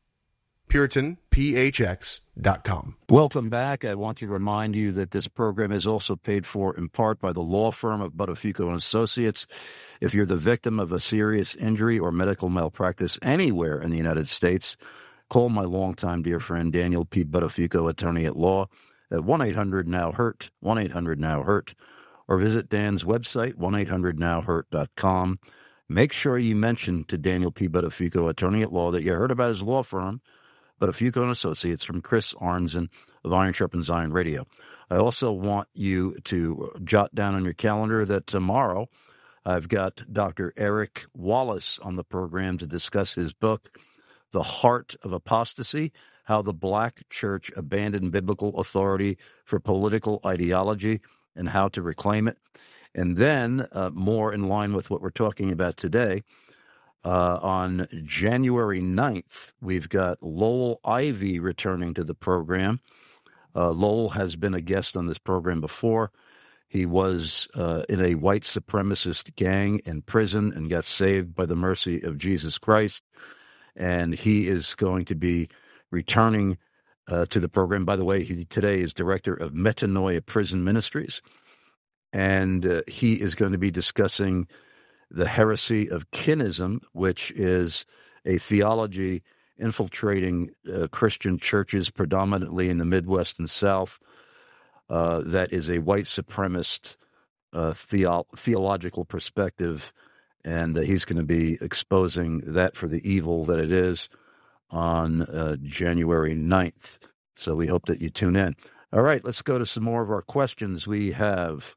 PuritanPHX.com. Welcome back. I want to remind you that this program is also paid for in part by the law firm of Buttafuoco & Associates. If you're the victim of a serious injury or medical malpractice anywhere in the United States, call my longtime dear friend Daniel P. Buttafuoco, attorney at law, at 1-800-NOW-HURT, 1-800-NOW-HURT, or visit Dan's website, 1-800-NOW-HURT.com. Make sure you mention to Daniel P. Buttafuoco, attorney at law, that you heard about his law firm, Buttafuoco & Associates, from Chris Arnzen of Iron Sharpens Iron Radio. I also want you to jot down on your calendar that tomorrow I've got Dr. Eric Wallace on the program to discuss his book, The Heart of Apostasy, How the Black Church Abandoned Biblical Authority for Political Ideology and How to Reclaim It. And then, more in line with what we're talking about today, on January 9th, we've got Lowell Ivy returning to the program. Lowell has been a guest on this program before. He was in a white supremacist gang in prison and got saved by the mercy of Jesus Christ. And he is going to be returning to the program. By the way, he today is director of Metanoia Prison Ministries. And he is going to be discussing the heresy of kinism, which is a theology infiltrating Christian churches, predominantly in the Midwest and South, that is a white supremacist theological perspective, and he's going to be exposing that for the evil that it is on January 9th. So we hope that you tune in. All right, let's go to some more of our questions. We have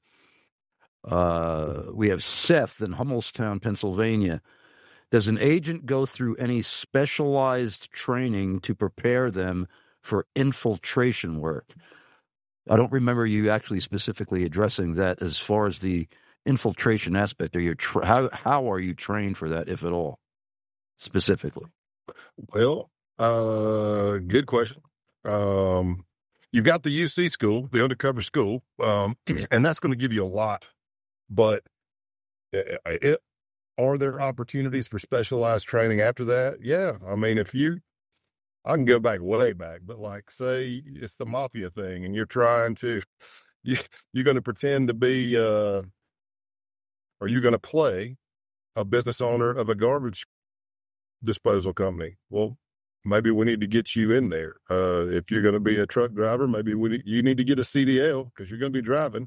Seth in Hummelstown, Pennsylvania. Does an agent go through any specialized training to prepare them for infiltration work? I don't remember you actually specifically addressing that as far as the infiltration aspect. Are you how are you trained for that, if at all, specifically? Well, good question. You've got the UC school, the undercover school, and that's going to give you a lot. But are there opportunities for specialized training after that? Yeah. I mean, I can go back way back, but like, say it's the mafia thing and you're trying to, you're going to pretend to be, or you're going to play a business owner of a garbage disposal company. Well, maybe we need to get you in there. If you're going to be a truck driver, maybe you need to get a CDL because you're going to be driving,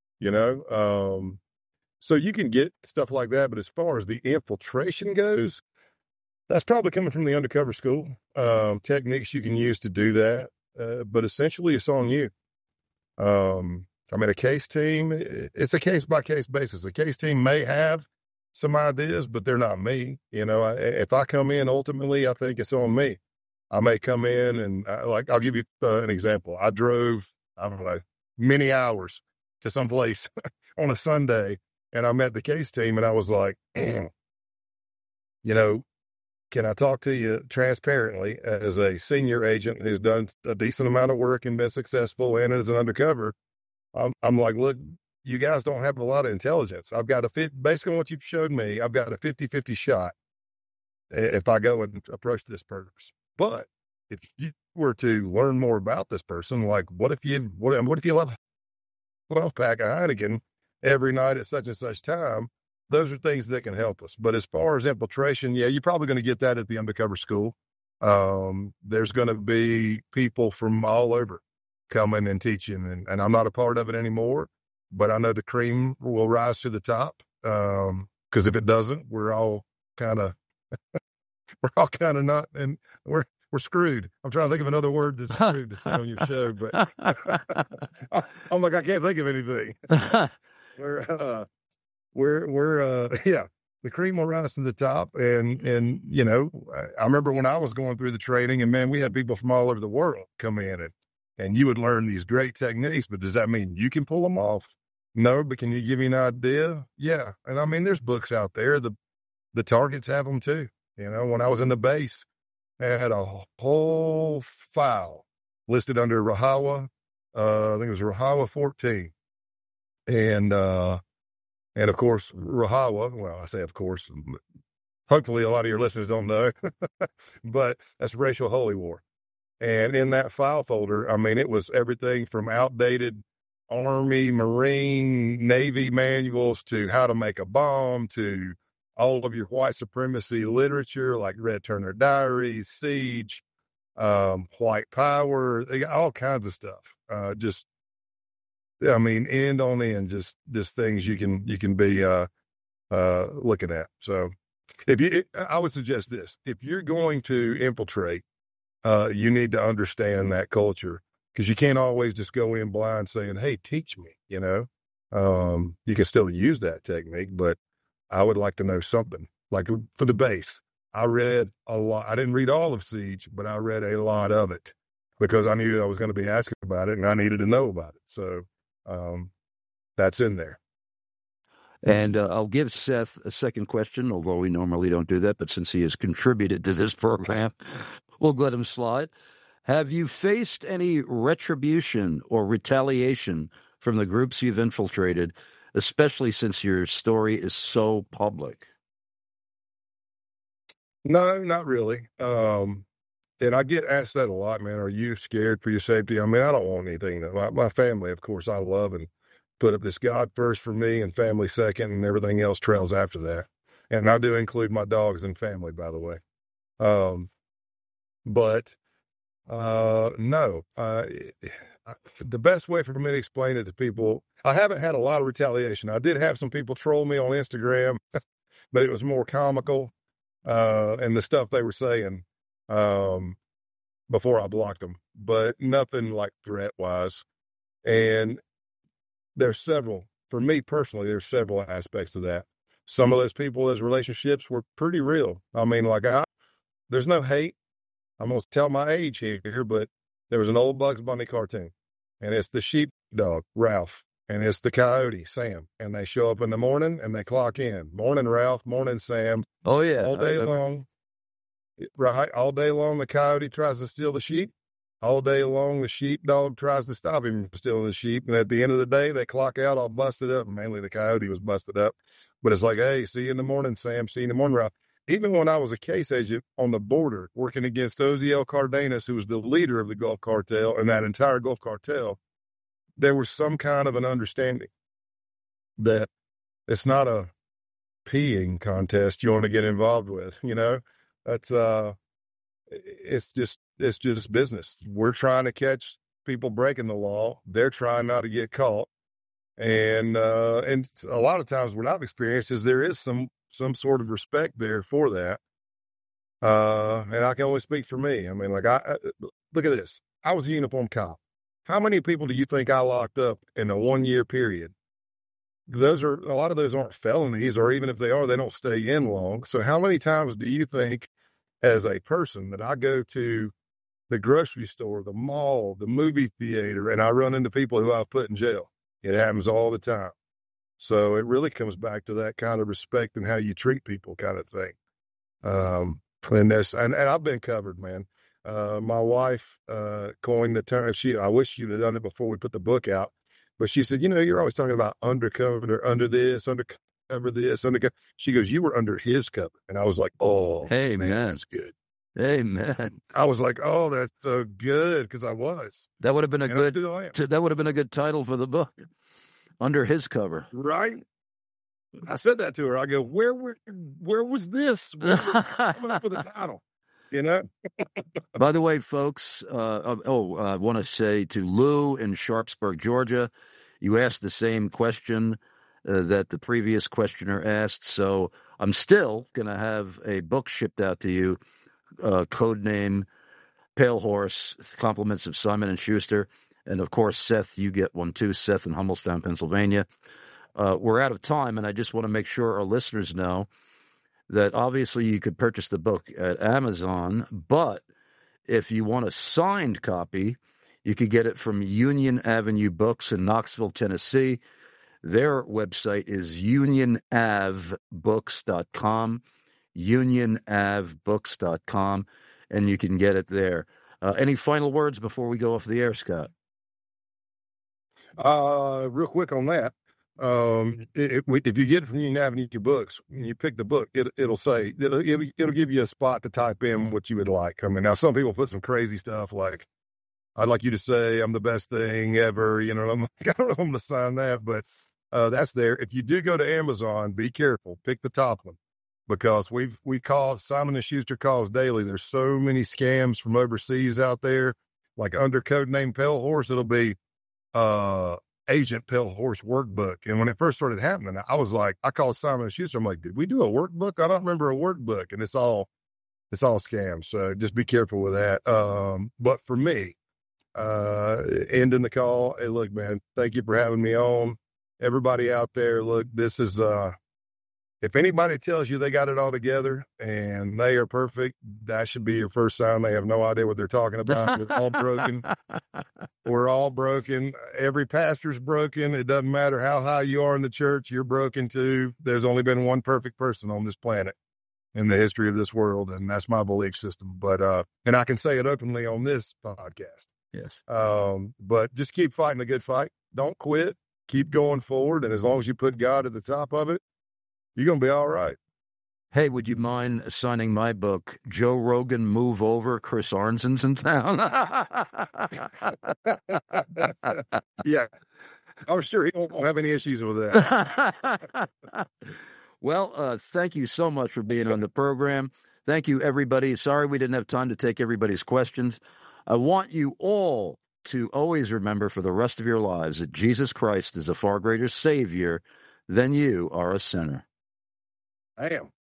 so you can get stuff like that. But as far as the infiltration goes, that's probably coming from the undercover school, techniques you can use to do that. But essentially it's on you. I mean, a case team, it's a case by case basis. A case team may have some ideas, but they're not me. If I come in, ultimately, I think it's on me. I may come in and I'll give you an example. I drove, I don't know, many hours to someplace on a Sunday, and I met the case team and I was like, can I talk to you transparently as a senior agent who's done a decent amount of work and been successful and as an undercover? I'm like, look, you guys don't have a lot of intelligence. I've got based on what you've showed me, I've got a 50-50 shot if I go and approach this person. But if you were to learn more about this person, like what if you love 12-pack of Heineken every night at such and such time? Those are things that can help us. But as far as infiltration, yeah, you're probably going to get that at the undercover school. There's going to be people from all over coming and teaching, and I'm not a part of it anymore, but I know the cream will rise to the top. Because if it doesn't, we're all kind of not, and we're screwed. I'm trying to think of another word that's screwed to say on your show, but I'm like, I can't think of anything. Yeah, the cream will rise to the top. And, you know, I remember when I was going through the training, and man, we had people from all over the world come in and you would learn these great techniques, but does that mean you can pull them off? No, but can you give me an idea? Yeah. And I mean, there's books out there. The targets have them too. You know, when I was in the base, I had a whole file listed under Rahawa. I think it was Rahawa 14. And of course, Rahawa, well, I say, of course, hopefully a lot of your listeners don't know, but that's racial holy war. And in that file folder, I mean, it was everything from outdated Army, Marine, Navy manuals to how to make a bomb to all of your white supremacy literature, like Red Turner Diaries, Siege, White Power, they got all kinds of stuff. I mean, end on end, just things you can be looking at. So I would suggest this: if you're going to infiltrate, you need to understand that culture, because you can't always just go in blind saying, "Hey, teach me." You know, you can still use that technique, but I would like to know something. Like for the base, I read a lot. I didn't read all of Siege, but I read a lot of it because I knew I was going to be asking about it and I needed to know about it. So that's in there. And I'll give Seth a second question, although we normally don't do that, but since he has contributed to this program, we'll let him slide. Have you faced any retribution or retaliation from the groups you've infiltrated, especially since your story is so public? No, not really. And I get asked that a lot, man. Are you scared for your safety? I mean, I don't want anything. My family, of course, I love and put up this God first for me and family second, and everything else trails after that. And I do include my dogs and family, by the way. But no, the best way for me to explain it to people, I haven't had a lot of retaliation. I did have some people troll me on Instagram, but it was more comical, and the stuff they were saying, before I blocked them, but nothing like threat wise. And for me personally, there's several aspects of that. Some of those people, those relationships were pretty real. I mean, like there's no hate. I'm going to tell my age here, but there was an old Bugs Bunny cartoon, and it's the sheepdog, Ralph, and it's the coyote, Sam, and they show up in the morning and they clock in. Morning, Ralph. Morning, Sam. Oh, yeah. All day long. Right. All day long, the coyote tries to steal the sheep. All day long, the sheepdog tries to stop him from stealing the sheep. And at the end of the day, they clock out all busted up. Mainly the coyote was busted up. But it's like, hey, see you in the morning, Sam. See you in the morning, Ralph. Even when I was a case agent on the border working against Oziel Cardenas, who was the leader of the Gulf Cartel and that entire Gulf Cartel, there was some kind of an understanding that it's not a peeing contest you want to get involved with, you know? That's it's just business. We're trying to catch people breaking the law. They're trying not to get caught. And a lot of times what I've experienced is there is some sort of respect there for that. And I can only speak for me. I mean, like I look at this. I was a uniformed cop. How many people do you think I locked up in a 1-year period? A lot of those aren't felonies, or even if they are, they don't stay in long. So how many times do you think as a person that I go to the grocery store, the mall, the movie theater, and I run into people who I've put in jail? It happens all the time. So it really comes back to that kind of respect and how you treat people kind of thing. And I've been covered, man. My wife coined the term. I wish she'd have done it before we put the book out, but she said, you're always talking about undercover, under this, undercover this, undercover. She goes, you were under his cover, and I was like, oh, Amen. Man, that's good. Amen. I was like, oh, that's so good, because I was. That would have been that would have been a good title for the book, Under His Cover. Right. I said that to her. I go, where was this? Coming up with the title, By the way, folks, I want to say to Lou in Sharpsburg, Georgia, you asked the same question that the previous questioner asked, so I'm still going to have a book shipped out to you, code name Pale Horse, compliments of Simon & Schuster, and of course, Seth, you get one too, Seth in Hummelstown, Pennsylvania. We're out of time, and I just want to make sure our listeners know that obviously you could purchase the book at Amazon, but if you want a signed copy, you could get it from Union Avenue Books in Knoxville, Tennessee. Their website is unionavbooks.com, unionavbooks.com, and you can get it there. Any final words before we go off the air, Scott? Real quick on that. If you get it from Union Avenue Books, when you pick the book, it'll give you a spot to type in what you would like. I mean, now some people put some crazy stuff like, I'd like you to say I'm the best thing ever. I'm like, I don't know if I'm going to sign that, but that's there. If you do go to Amazon, be careful. Pick the top one, because we call Simon & Schuster calls daily. There's so many scams from overseas out there, like under code name Pale Horse. It'll be Agent Pale Horse Workbook. And when it first started happening, I was like, I called Simon & Schuster. I'm like, did we do a workbook? I don't remember a workbook. And it's all scams. So just be careful with that. But for me, ending the call, hey, look, man, thank you for having me on. Everybody out there, look, this is, if anybody tells you they got it all together and they are perfect, that should be your first sign they have no idea what they're talking about. We're all broken. We're all broken. Every pastor's broken. It doesn't matter how high you are in the church, you're broken too. There's only been one perfect person on this planet in the history of this world, and that's my belief system. But and I can say it openly on this podcast. Yes. But just keep fighting the good fight. Don't quit. Keep going forward. And as long as you put God at the top of it, you're going to be all right. Hey, would you mind signing my book, Joe Rogan Move Over, Chris Arnzen's in town? Yeah. I'm sure he won't have any issues with that. Well, thank you so much for being on the program. Thank you, everybody. Sorry we didn't have time to take everybody's questions. I want you all to always remember for the rest of your lives that Jesus Christ is a far greater Savior than you are a sinner. I am.